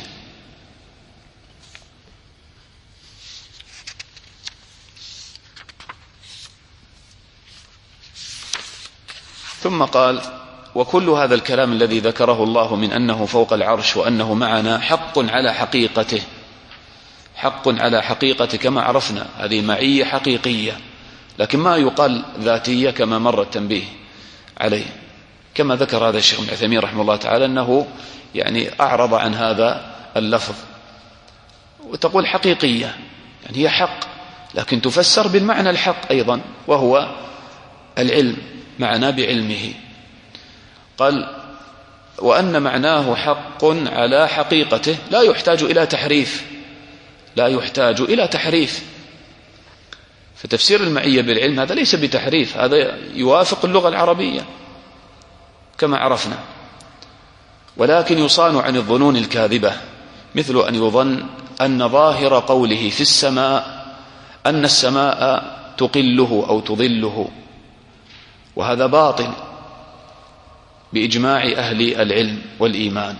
ثم قال: وكل هذا الكلام الذي ذكره الله من أنه فوق العرش وأنه معنا حق على حقيقته، حق على حقيقته كما عرفنا. هذه معية حقيقية، لكن ما يقال ذاتية كما مر التنبيه عليه. كما ذكر هذا الشيخ ابن عثيمين رحمه الله تعالى أنه يعني أعرض عن هذا اللفظ، وتقول حقيقية، يعني هي حق لكن تفسر بالمعنى الحق أيضا، وهو العلم، معنا بعلمه. قال: وأن معناه حق على حقيقته لا يحتاج إلى تحريف، لا يحتاج إلى تحريف. فتفسير المعية بالعلم هذا ليس بتحريف، هذا يوافق اللغة العربية كما عرفنا، ولكن يصان عن الظنون الكاذبة، مثل أن يظن أن ظاهر قوله في السماء أن السماء تقله أو تظله، وهذا باطل بإجماع أهل العلم والإيمان.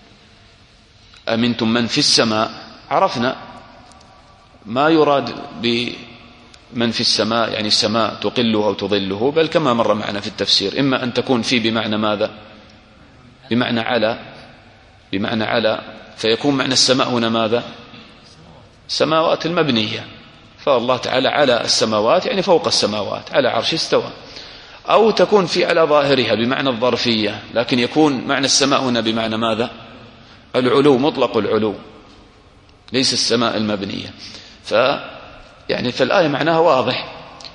أمنتم من في السماء، عرفنا ما يراد بمن في السماء، يعني السماء تقله أو تظله، بل كما مر معنا في التفسير إما أن تكون في بمعنى ماذا؟ بمعنى على، بمعنى على، فيكون معنى السماء هنا ماذا؟ السماوات المبنية، فالله تعالى على السماوات يعني فوق السماوات، على عرش استوى. أو تكون في على ظاهرها بمعنى الظرفية، لكن يكون معنى السماء هنا بمعنى ماذا؟ العلو، مطلق العلو، ليس السماء المبنية. ف يعني فالآية معناها واضح.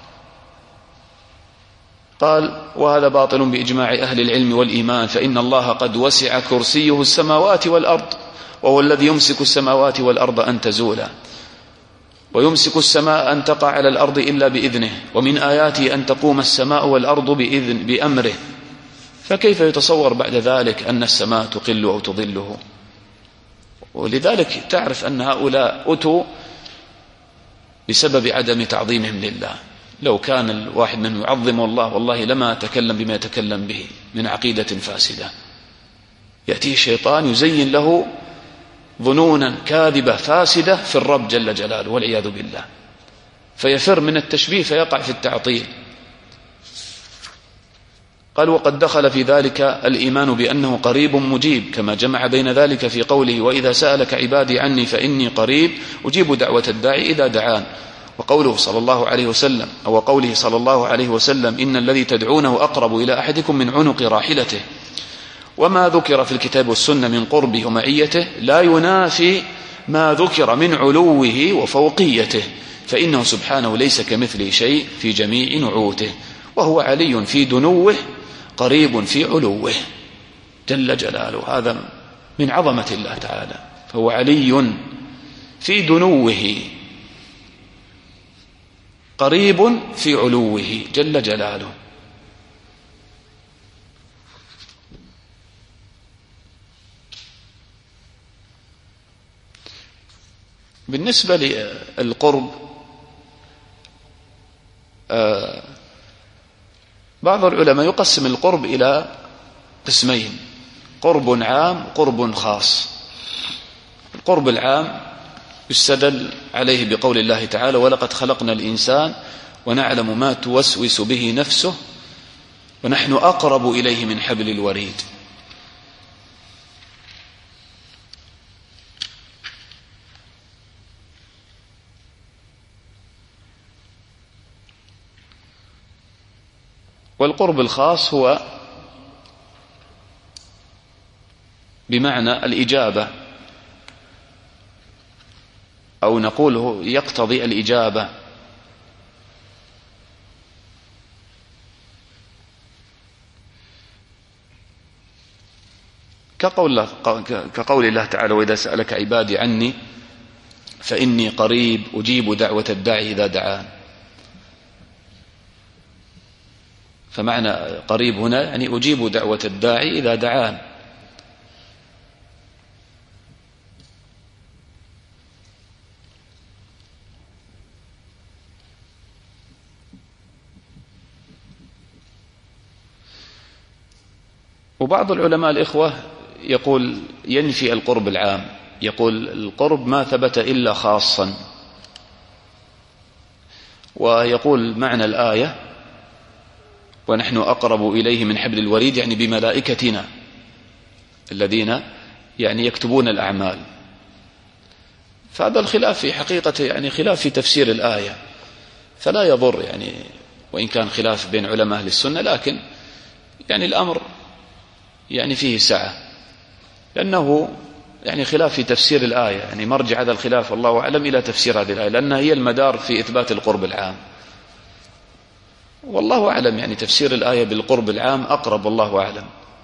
قال: وهذا باطل بإجماع أهل العلم والإيمان، فإن الله قد وسع كرسيه السماوات والأرض، وهو الذي يمسك السماوات والأرض أن تزولا، ويمسك السماء أن تقع على الأرض إلا بإذنه، ومن آياته أن تقوم السماء والأرض بإذن بأمره. فكيف يتصور بعد ذلك أن السماء تقل أو تظله؟ ولذلك تعرف أن هؤلاء أتوا بسبب عدم تعظيمهم لله. لو كان الواحد منهم يعظم الله والله لما تكلم بما يتكلم به من عقيدة فاسدة. يأتيه الشيطان يزين له ظنونا كاذبة فاسدة في الرب جل جلاله والعياذ بالله، فيفر من التشبيه فيقع في التعطيل. قال: وقد دخل في ذلك الإيمان بأنه قريب مجيب، كما جمع بين ذلك في قوله: وإذا سألك عبادي عني فإني قريب أجيب دعوة الداعي إذا دعان. وقوله صلى الله عليه وسلم أو قوله صلى الله عليه وسلم: إن الذي تدعونه أقرب إلى أحدكم من عنق راحلته. وما ذكر في الكتاب والسنة من قربه ومعيته لا ينافي ما ذكر من علوه وفوقيته، فإنه سبحانه ليس كمثله شيء في جميع نعوته، وهو علي في دنوه قريب في علوه جل جلاله. هذا من عظمة الله تعالى، فهو علي في دنوه قريب في علوه جل جلاله. بالنسبة للقرب، بعض العلماء يقسم القرب إلى قسمين: قرب عام وقرب خاص. القرب العام يستدل عليه بقول الله تعالى: ولقد خلقنا الإنسان ونعلم ما توسوس به نفسه ونحن أقرب إليه من حبل الوريد. والقرب الخاص هو بمعنى الإجابة، أو نقوله يقتضي الإجابة. كقول, كقول الله تعالى: وإذا سألك عبادي عني فإني قريب أجيب دعوة الداعي إذا دعان. فمعنى قريب هنا يعني أجيب دعوة الداعي إذا دعان. وبعض العلماء الإخوة يقول ينفي القرب العام، يقول القرب ما ثبت إلا خاصا، ويقول معنى الآية: ونحن أقرب إليه من حبل الوريد، يعني بملائكتنا الذين يعني يكتبون الأعمال. فهذا الخلاف في حقيقة يعني خلاف في تفسير الآية، فلا يضر يعني وإن كان خلاف بين علماء أهل السنة، لكن يعني الأمر يعني فيه سعة، لأنه يعني خلاف في تفسير الآية، يعني مرجع هذا الخلاف والله أعلم إلى تفسير هذه الآية، لأنها هي المدار في إثبات القرب العام. والله أعلم يعني تفسير الآية بالقرب العام أقرب، والله أعلم،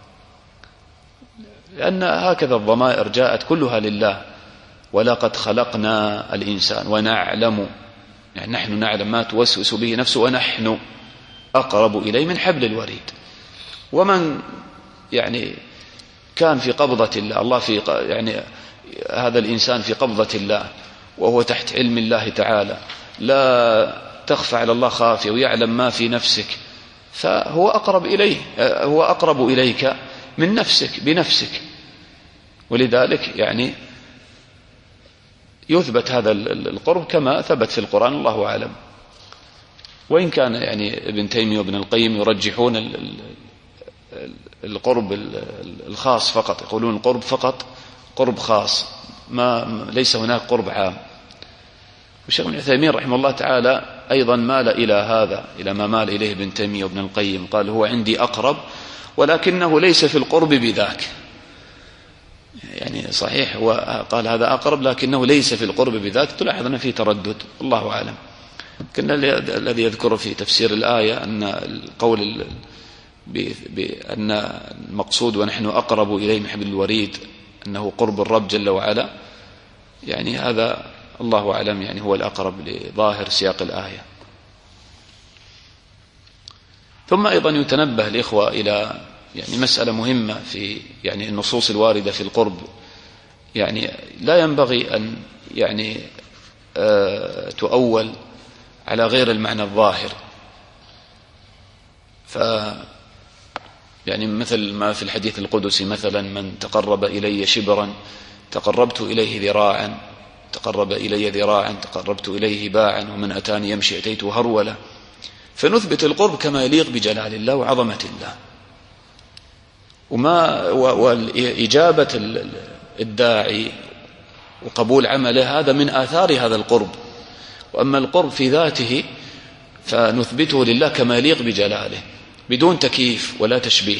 لأن هكذا الضمائر جاءت كلها لله: ولقد خلقنا الإنسان ونعلم، يعني نحن نعلم ما توسوس به نفسه، ونحن أقرب إليه من حبل الوريد. ومن يعني كان في قبضة الله، الله في يعني هذا الإنسان في قبضة الله وهو تحت علم الله تعالى، لا تخفى على الله خافية، ويعلم ما في نفسك، فهو أقرب إليه، هو أقرب إليك من نفسك بنفسك. ولذلك يعني يثبت هذا القرب كما ثبت في القرآن، الله أعلم. وإن كان يعني ابن تيمية وابن القيم يرجحون القرب الخاص فقط، يقولون القرب فقط قرب خاص، ما ليس هناك قرب عام. والشيخ ابن عثيمين رحمه الله تعالى أيضا مال إلى هذا، إلى ما مال إليه ابن تيمية وابن القيم، قال هو عندي أقرب ولكنه ليس في القرب بذاك. يعني صحيح وقال هذا أقرب لكنه ليس في القرب بذاك، تلاحظ أن فيه تردد، الله أعلم. كنا الذي يذكر في تفسير الآية أن القول بأن المقصود ونحن أقرب إليه من حبل الوريد أنه قرب الرب جل وعلا، يعني هذا الله أعلم يعني هو الأقرب لظاهر سياق الآية. ثم أيضا يتنبه الإخوة إلى يعني مسألة مهمة في يعني النصوص الواردة في القرب، يعني لا ينبغي أن يعني آه تؤول على غير المعنى الظاهر. ف يعني مثل ما في الحديث القدسي مثلا: من تقرب إلي شبرا تقربت إليه ذراعا، تقرب إلي ذراعا تقربت إليه باعا، ومن أتاني يمشي أتيته هرولة. فنثبت القرب كما يليق بجلال الله وعظمة الله، وما وإجابة الداعي وقبول عمله هذا من آثار هذا القرب. وأما القرب في ذاته فنثبته لله كما يليق بجلاله بدون تكييف ولا تشبيه،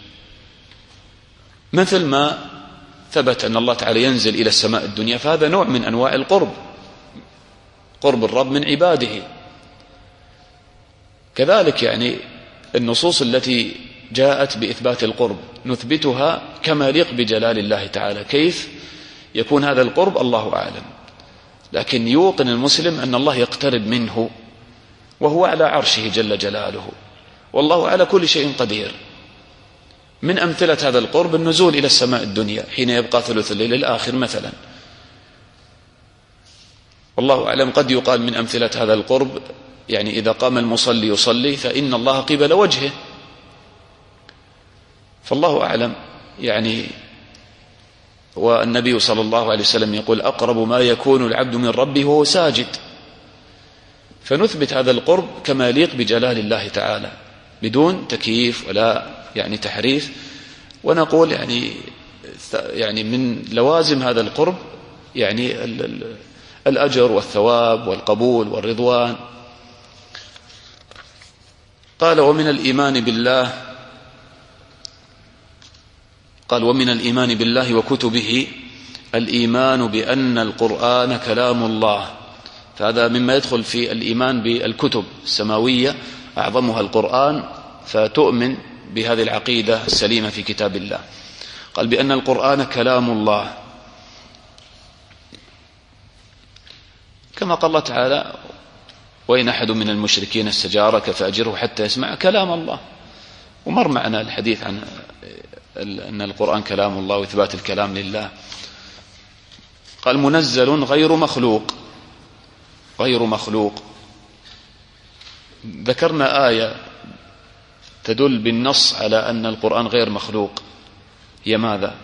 مثل ما ثبت أن الله تعالى ينزل إلى السماء الدنيا، فهذا نوع من أنواع القرب، قرب الرب من عباده. كذلك يعني النصوص التي جاءت بإثبات القرب نثبتها كما يليق بجلال الله تعالى. كيف يكون هذا القرب الله أعلم، لكن يوقن المسلم أن الله يقترب منه وهو على عرشه جل جلاله، والله على كل شيء قدير. من أمثلة هذا القرب النزول إلى السماء الدنيا حين يبقى ثلث الليل الآخر مثلا، والله أعلم. قد يقال من أمثلة هذا القرب يعني إذا قام المصلي يصلي فإن الله قبل وجهه، فالله أعلم يعني. والنبي صلى الله عليه وسلم يقول: أقرب ما يكون العبد من ربه وهو ساجد. فنثبت هذا القرب كما يليق بجلال الله تعالى بدون تكييف ولا يعني تحريف، ونقول يعني يعني من لوازم هذا القرب يعني الأجر والثواب والقبول والرضوان. قال: ومن الإيمان بالله قال ومن الإيمان بالله وكتبه الإيمان بأن القرآن كلام الله. فهذا مما يدخل في الإيمان بالكتب السماوية، أعظمها القرآن، فتؤمن بهذه العقيدة السليمة في كتاب الله. قال: بأن القرآن كلام الله، كما قال الله تعالى: وإن أحد من المشركين استجارك فأجره حتى يسمع كلام الله. ومر معنا الحديث عن أن القرآن كلام الله وإثبات الكلام لله. قال: منزل غير مخلوق. غير مخلوق، ذكرنا آية تدل بالنص على أن القرآن غير مخلوق، هي ماذا؟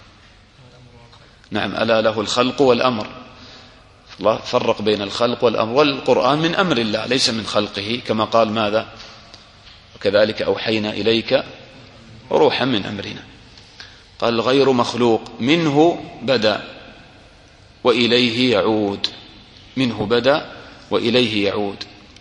نعم: ألا له الخلق والأمر. الله فرق بين الخلق والأمر، والقرآن من أمر الله ليس من خلقه، كما قال ماذا؟ وكذلك أوحينا إليك روحا من أمرنا. قال: غير مخلوق، منه بدأ وإليه يعود. منه بدأ وإليه يعود.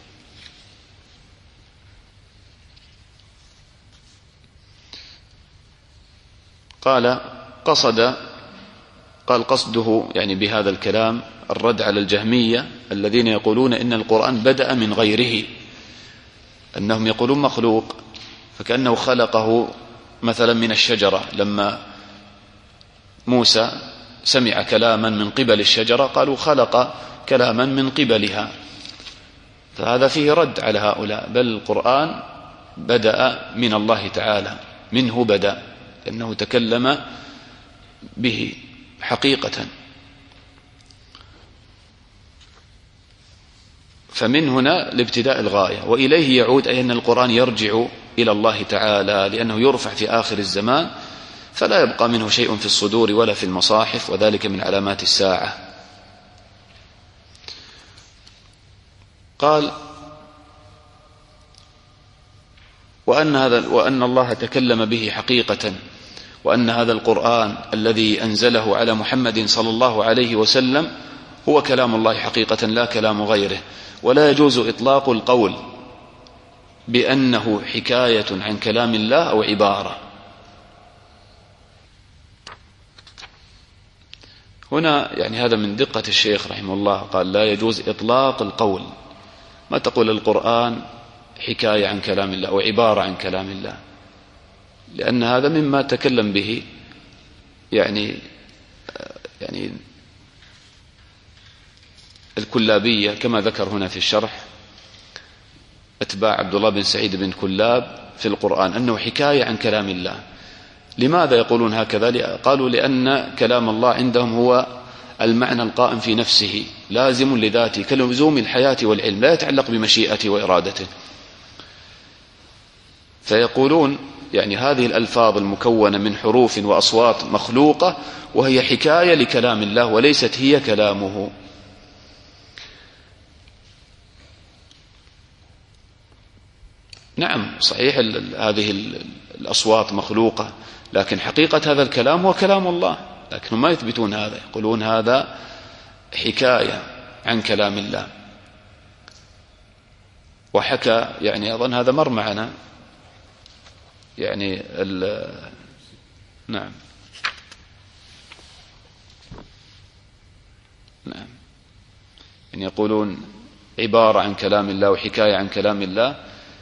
قال: قصد قال قصده يعني بهذا الكلام الرد على الجهمية الذين يقولون إن القرآن بدأ من غيره، أنهم يقولون مخلوق، فكأنه خلقه مثلا من الشجرة. لما موسى سمع كلاما من قبل الشجرة قالوا خلق كلاما من قبلها، فهذا فيه رد على هؤلاء. بل القرآن بدأ من الله تعالى، منه بدأ، لأنه تكلم به حقيقة. فمن هنا لابتداء الغاية. وإليه يعود، أي أن القرآن يرجع إلى الله تعالى، لأنه يرفع في آخر الزمان فلا يبقى منه شيء في الصدور ولا في المصاحف، وذلك من علامات الساعة. قال: وأن, هذا وأن الله تكلم به حقيقة، وأن هذا القرآن الذي أنزله على محمد صلى الله عليه وسلم هو كلام الله حقيقة لا كلام غيره. ولا يجوز إطلاق القول بأنه حكاية عن كلام الله أو عبارة. هنا يعني هذا من دقة الشيخ رحمه الله، قال لا يجوز إطلاق القول، ما تقول القرآن حكاية عن كلام الله أو عبارة عن كلام الله، لأن هذا مما تكلم به يعني يعني الكلابية كما ذكر هنا في الشرح أتباع عبد الله بن سعيد بن كلاب في القرآن أنه حكاية عن كلام الله. لماذا يقولون هكذا؟ قالوا لأن كلام الله عندهم هو المعنى القائم في نفسه لازم لذاته كلزوم الحياة والعلم، لا يتعلق بمشيئته وإرادته. فيقولون يعني هذه الألفاظ المكونة من حروف وأصوات مخلوقة وهي حكاية لكلام الله وليست هي كلامه. نعم صحيح هذه الأصوات مخلوقة، لكن حقيقة هذا الكلام هو كلام الله، لكنهم ما يثبتون هذا، يقولون هذا حكاية عن كلام الله. وحكى يعني أظن هذا مر معنا يعني ال نعم نعم يعني يقولون عبارة عن كلام الله وحكاية عن كلام الله،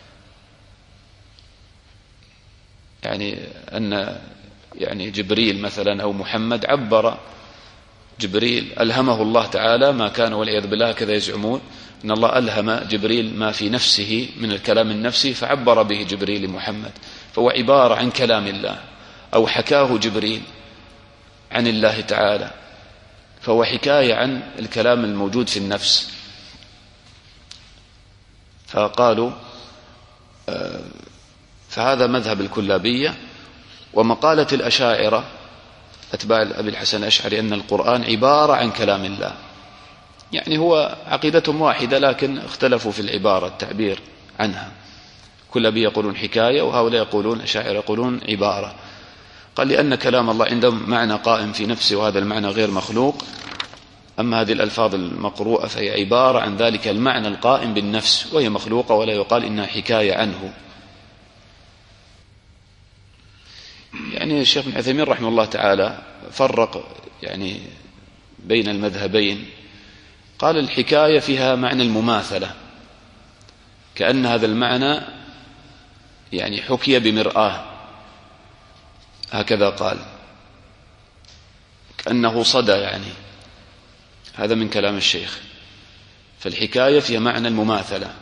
يعني أن يعني جبريل مثلا أو محمد عبر، جبريل ألهمه الله تعالى ما كان والعياذ بالله كذا يزعمون أن الله ألهم جبريل ما في نفسه من الكلام النفسي فعبر به جبريل محمد، فهو عبارة عن كلام الله، أو حكاه جبريل عن الله تعالى فهو حكاية عن الكلام الموجود في النفس. فقالوا فهذا مذهب الكلابية. ومقالة الأشاعرة أتباع أبي الحسن الأشعري أن القرآن عبارة عن كلام الله، يعني هو عقيدتهم واحدة لكن اختلفوا في العبارة التعبير عنها. كلابية يقولون حكاية وهؤلاء يقولون أشاعرة يقولون عبارة. قال لأن كلام الله عندهم معنى قائم في نفسه وهذا المعنى غير مخلوق، أما هذه الألفاظ المقروءة فهي عبارة عن ذلك المعنى القائم بالنفس وهي مخلوقة ولا يقال إنها حكاية عنه. يعني الشيخ ابن عثيمين رحمه الله تعالى فرق يعني بين المذهبين، قال الحكاية فيها معنى المماثلة، كأن هذا المعنى يعني حكي بمرآة، هكذا قال، كأنه صدى، يعني هذا من كلام الشيخ. فالحكاية فيها معنى المماثلة،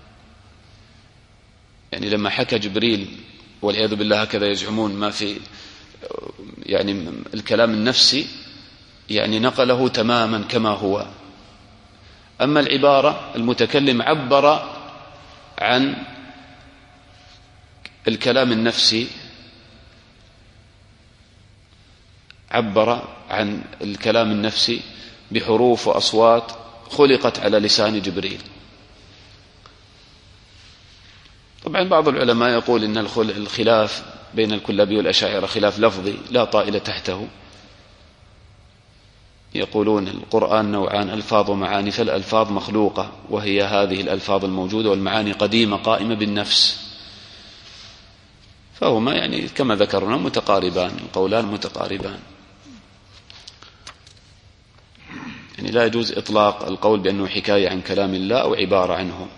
يعني لما حكى جبريل والعياذ بالله هكذا يزعمون ما في يعني الكلام النفسي، يعني نقله تماما كما هو. أما العبارة المتكلم عبر عن الكلام النفسي، عبر عن الكلام النفسي بحروف وأصوات خلقت على لسان جبريل. طبعا بعض العلماء يقول إن الخلاف بين الكلابي والأشاعرة خلاف لفظي لا طائل تحته، يقولون القرآن نوعان ألفاظ ومعاني، فالألفاظ مخلوقة وهي هذه الألفاظ الموجودة، والمعاني قديمة قائمة بالنفس، فهما يعني كما ذكرنا متقاربان، القولان متقاربان. يعني لا يجوز إطلاق القول بأنه حكاية عن كلام الله أو عبارة عنه.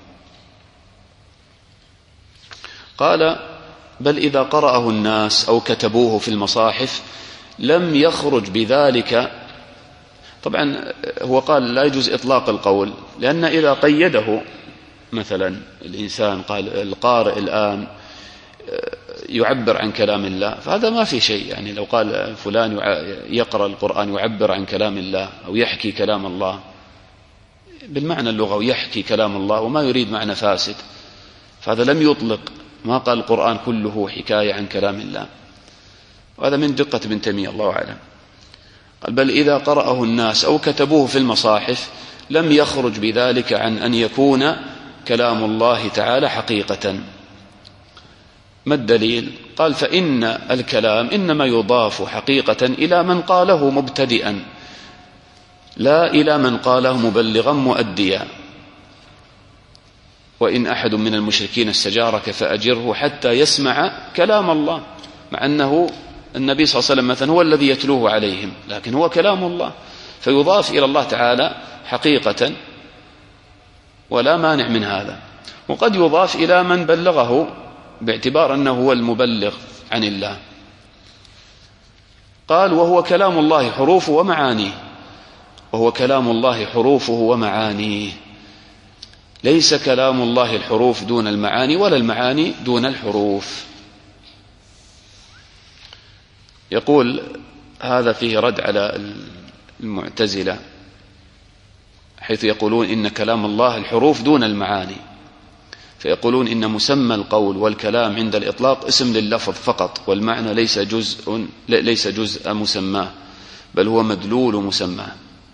قال بل إذا قرأه الناس أو كتبوه في المصاحف لم يخرج بذلك. طبعا هو قال لا يجوز إطلاق القول، لأن إذا قيده مثلا الإنسان قال القارئ الآن يعبر عن كلام الله، فهذا ما في شيء. يعني لو قال فلان يقرأ القرآن يعبر عن كلام الله أو يحكي كلام الله بالمعنى اللغوي، يحكي كلام الله وما يريد معنى فاسد، فهذا لم يطلق، ما قال القرآن كله حكاية عن كلام الله. وهذا من دقة ابن تيمية الله أعلم. قال بل إذا قرأه الناس أو كتبوه في المصاحف لم يخرج بذلك عن أن يكون كلام الله تعالى حقيقة. ما الدليل؟ قال فإن الكلام إنما يضاف حقيقة إلى من قاله مبتدئا، لا إلى من قاله مبلغا مؤديا، وإن أحد من المشركين استجارك فأجره حتى يسمع كلام الله، مع أنه النبي صلى الله عليه وسلم مثلا هو الذي يتلوه عليهم، لكن هو كلام الله، فيضاف إلى الله تعالى حقيقة ولا مانع من هذا. وقد يضاف إلى من بلغه باعتبار أنه هو المبلغ عن الله. قال وهو كلام الله حروفه ومعانيه، وهو كلام الله حروفه ومعانيه، ليس كلام الله الحروف دون المعاني ولا المعاني دون الحروف. يقول هذا فيه رد على المعتزلة حيث يقولون إن كلام الله الحروف دون المعاني، فيقولون إن مسمى القول والكلام عند الإطلاق اسم لللفظ فقط، والمعنى ليس جزء ليس جزء مسماه، بل هو مدلول مسماه.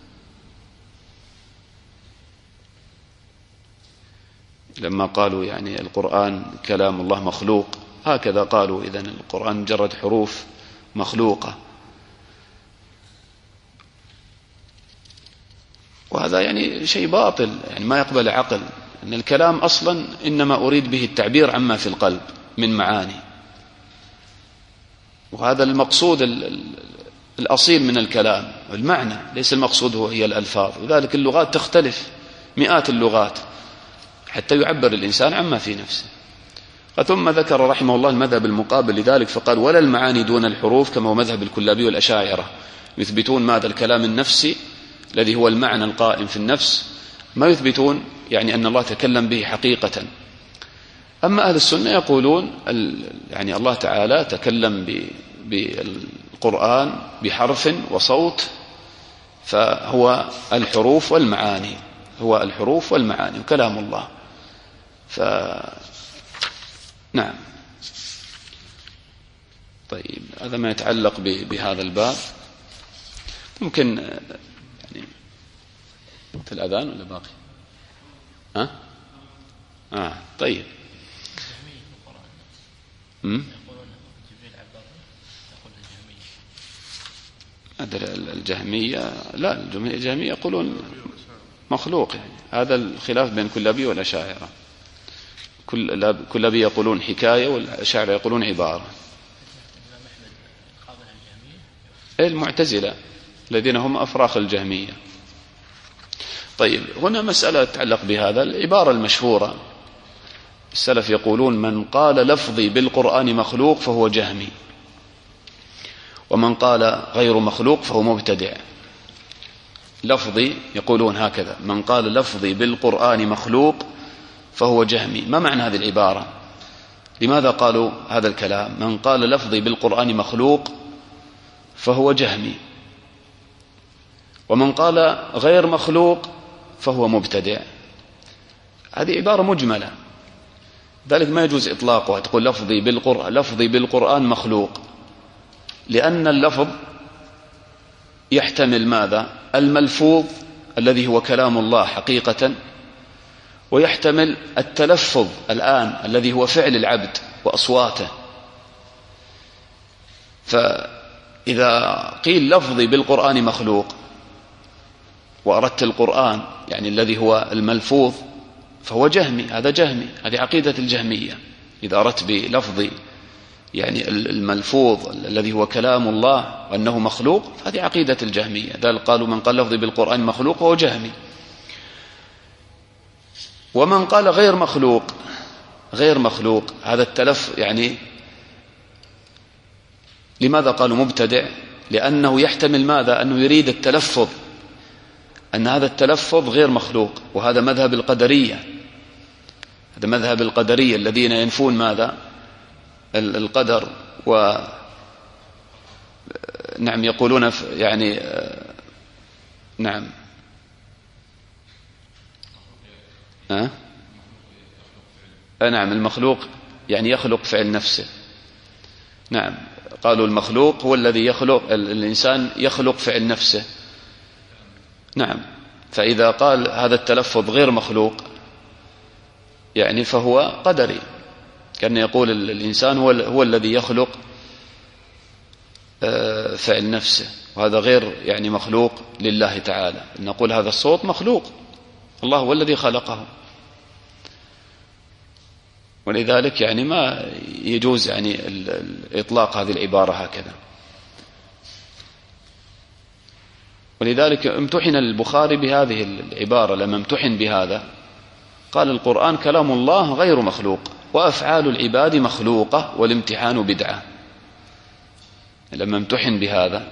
لما قالوا يعني القرآن كلام الله مخلوق، هكذا قالوا إذن القرآن مجرد حروف مخلوقة، وهذا يعني شيء باطل، يعني ما يقبل عقل. أن الكلام أصلا إنما أريد به التعبير عما في القلب من معاني، وهذا المقصود الأصيل من الكلام المعنى، ليس المقصود هو هي الألفاظ. وذلك اللغات تختلف، مئات اللغات حتى يعبر الإنسان عما في نفسه. ثم ذكر رحمه الله المذهب المقابل لذلك فقال ولا المعاني دون الحروف، كما هو مذهب الكلابي والأشاعرة، يثبتون ماذا الكلام النفسي الذي هو المعنى القائم في النفس، ما يثبتون يعني أن الله تكلم به حقيقة. أما أهل السنة يقولون يعني الله تعالى تكلم بالقرآن بحرف وصوت، فهو الحروف والمعاني، هو الحروف والمعاني وكلام الله. ف نعم. طيب هذا ما يتعلق بهذا الباب. ممكن يعني في الأذان ولا باقي؟ ها؟ آه طيب. امم الجهمية لا، الجهمية يقولون مخلوق، يعني هذا الخلاف بين الكلابي والأشاعرة. الكلابي يقولون حكاية والأشاعرة يقولون عبارة. المعتزلة الذين هم أفراخ الجهمية. طيب هنا مسألة تتعلق بهذا، العبارة المشهورة السلف يقولون من قال لفظي بالقرآن مخلوق فهو جهمي، ومن قال غير مخلوق فهو مبتدع. لفظي يقولون هكذا، من قال لفظي بالقرآن مخلوق فهو جهمي. ما معنى هذه العبارة؟ لماذا قالوا هذا الكلام؟ من قال لفظي بالقرآن مخلوق فهو جهمي، ومن قال غير مخلوق فهو مبتدع. هذه عبارة مجملة، ذلك ما يجوز إطلاقها، تقول لفظي بالقرآن, لفظي بالقرآن مخلوق، لأن اللفظ يحتمل ماذا؟ الملفوظ الذي هو كلام الله حقيقة، ويحتمل التلفظ الآن الذي هو فعل العبد وأصواته. فإذا قيل لفظي بالقرآن مخلوق وأردت القرآن يعني الذي هو الملفوظ فهو جهمي، هذا جهمي، هذه عقيدة الجهمية. إذا أردت بلفظي يعني الملفوظ الذي هو كلام الله وأنه مخلوق، هذه عقيدة الجهمية. ذلك قالوا من قال لفظي بالقرآن مخلوق وهو جهمي. ومن قال غير مخلوق، غير مخلوق هذا التلف يعني لماذا قالوا مبتدع؟ لأنه يحتمل ماذا؟ أنه يريد التلفظ، أن هذا التلفظ غير مخلوق، وهذا مذهب القدرية. هذا مذهب القدرية الذين ينفون ماذا؟ القدر، و نعم يقولون يعني نعم أه؟ نعم المخلوق يعني يخلق فعل نفسه. نعم قالوا المخلوق هو الذي يخلق، الإنسان يخلق فعل نفسه. نعم، فإذا قال هذا التلفظ غير مخلوق يعني فهو قدري، كأن يقول الإنسان هو, هو الذي يخلق فعل نفسه، وهذا غير يعني مخلوق لله تعالى. نقول هذا الصوت مخلوق، الله هو الذي خلقه، ولذلك يعني ما يجوز يعني إطلاق هذه العبارة هكذا. ولذلك امتحن البخاري بهذه العبارة، لما امتحن بهذا قال القرآن كلام الله غير مخلوق وأفعال العباد مخلوقة والامتحان بدعة. لما امتحن بهذا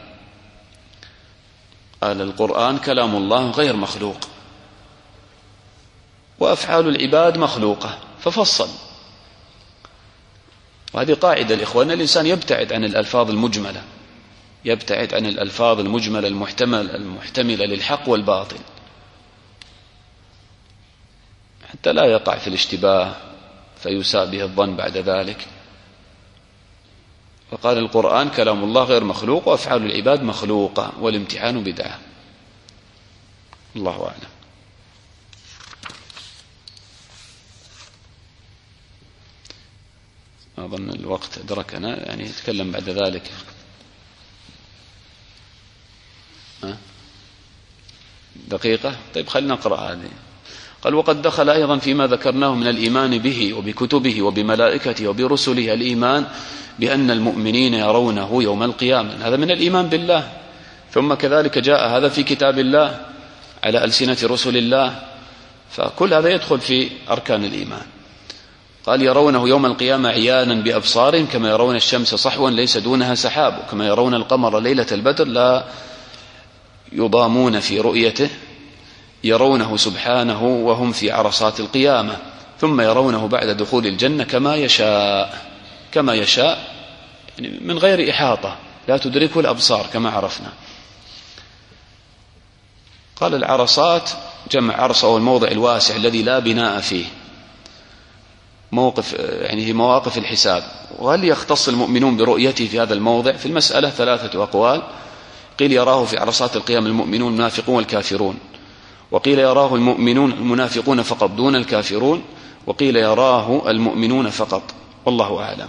قال القرآن كلام الله غير مخلوق وأفعال العباد مخلوقة، ففصل. وهذه قاعدة الإخوان، الإنسان يبتعد عن الألفاظ المجملة، يبتعد عن الألفاظ المجملة المحتمل المحتملة للحق والباطل، حتى لا يقع في الاشتباه فيساء به الظن بعد ذلك. وقال القرآن كلام الله غير مخلوق وأفعال العباد مخلوقة والامتحان بدعة. الله أعلم. أظن الوقت أدركنا، يعني يتكلم بعد ذلك. دقيقة. طيب خلينا نقرأ هذه. قال وقد دخل أيضا فيما ذكرناه من الإيمان به وبكتبه وبملائكته وبرسله الإيمان بأن المؤمنين يرونه يوم القيامة، هذا من الإيمان بالله. ثم كذلك جاء هذا في كتاب الله على ألسنة رسل الله، فكل هذا يدخل في أركان الإيمان. قال يرونه يوم القيامة عيانا بأبصارهم كما يرون الشمس صحوا ليس دونها سحاب، وكما يرون القمر ليلة البدر لا يضامون في رؤيته، يرونه سبحانه وهم في عرصات القيامة، ثم يرونه بعد دخول الجنة كما يشاء، كما يشاء يعني من غير إحاطة، لا تدركه الأبصار كما عرفنا. قال العرصات جمع عرصة، هو الموضع الواسع الذي لا بناء فيه، موقف يعني هي مواقف الحساب. وهل يختص المؤمنون برؤيته في هذا الموضع؟ في المسألة ثلاثة أقوال. قيل يراه في عرصات القيام المؤمنون المنافقون والكافرون، وقيل يراه المؤمنون المنافقون فقط دون الكافرون، وقيل يراه المؤمنون فقط، والله أعلم.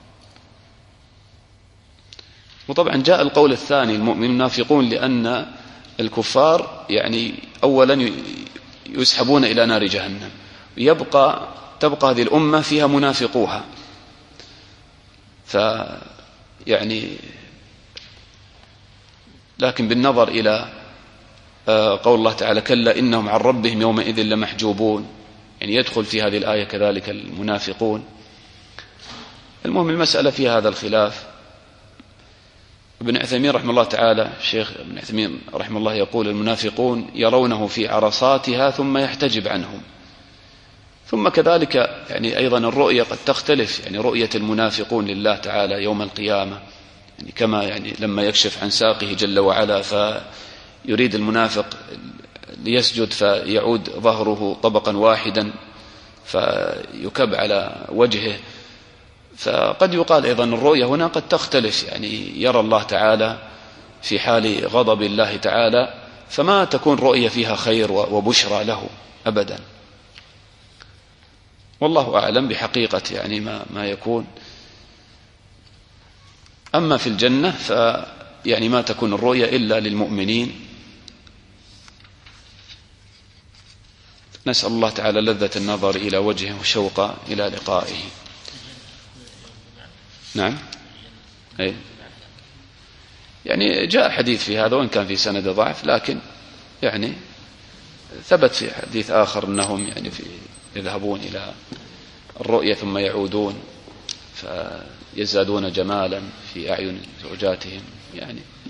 وطبعا جاء القول الثاني المؤمنون المنافقون، لأن الكفار يعني أولا يسحبون إلى نار جهنم، يبقى تبقى هذه الأمة فيها منافقوها، فيعني لكن بالنظر إلى قول الله تعالى كلا إنهم عن ربهم يومئذ لمحجوبون، يعني يدخل في هذه الآية كذلك المنافقون. المهم المسألة فيها هذا الخلاف. ابن عثيمين رحمه الله تعالى، الشيخ ابن عثيمين رحمه الله يقول المنافقون يرونه في عرصاتها ثم يحتجب عنهم. ثم كذلك يعني أيضا الرؤية قد تختلف، يعني رؤية المنافقون لله تعالى يوم القيامة، يعني كما يعني لما يكشف عن ساقه جل وعلا فيريد المنافق ليسجد فيعود ظهره طبقا واحدا فيكب على وجهه. فقد يقال أيضا الرؤية هنا قد تختلف، يعني يرى الله تعالى في حال غضب الله تعالى، فما تكون رؤية فيها خير وبشرى له أبدا. والله أعلم بحقيقة يعني ما, ما يكون. أما في الجنة فيعني ما تكون الرؤية إلا للمؤمنين. نسأل الله تعالى لذة النظر إلى وجهه وشوقا إلى لقائه. نعم أي. يعني جاء حديث في هذا وإن كان في سند ضعف، لكن يعني ثبت في حديث آخر أنهم يعني في يذهبون إلى الرؤية ثم يعودون فيزدادون جمالا في أعين زوجاتهم يعني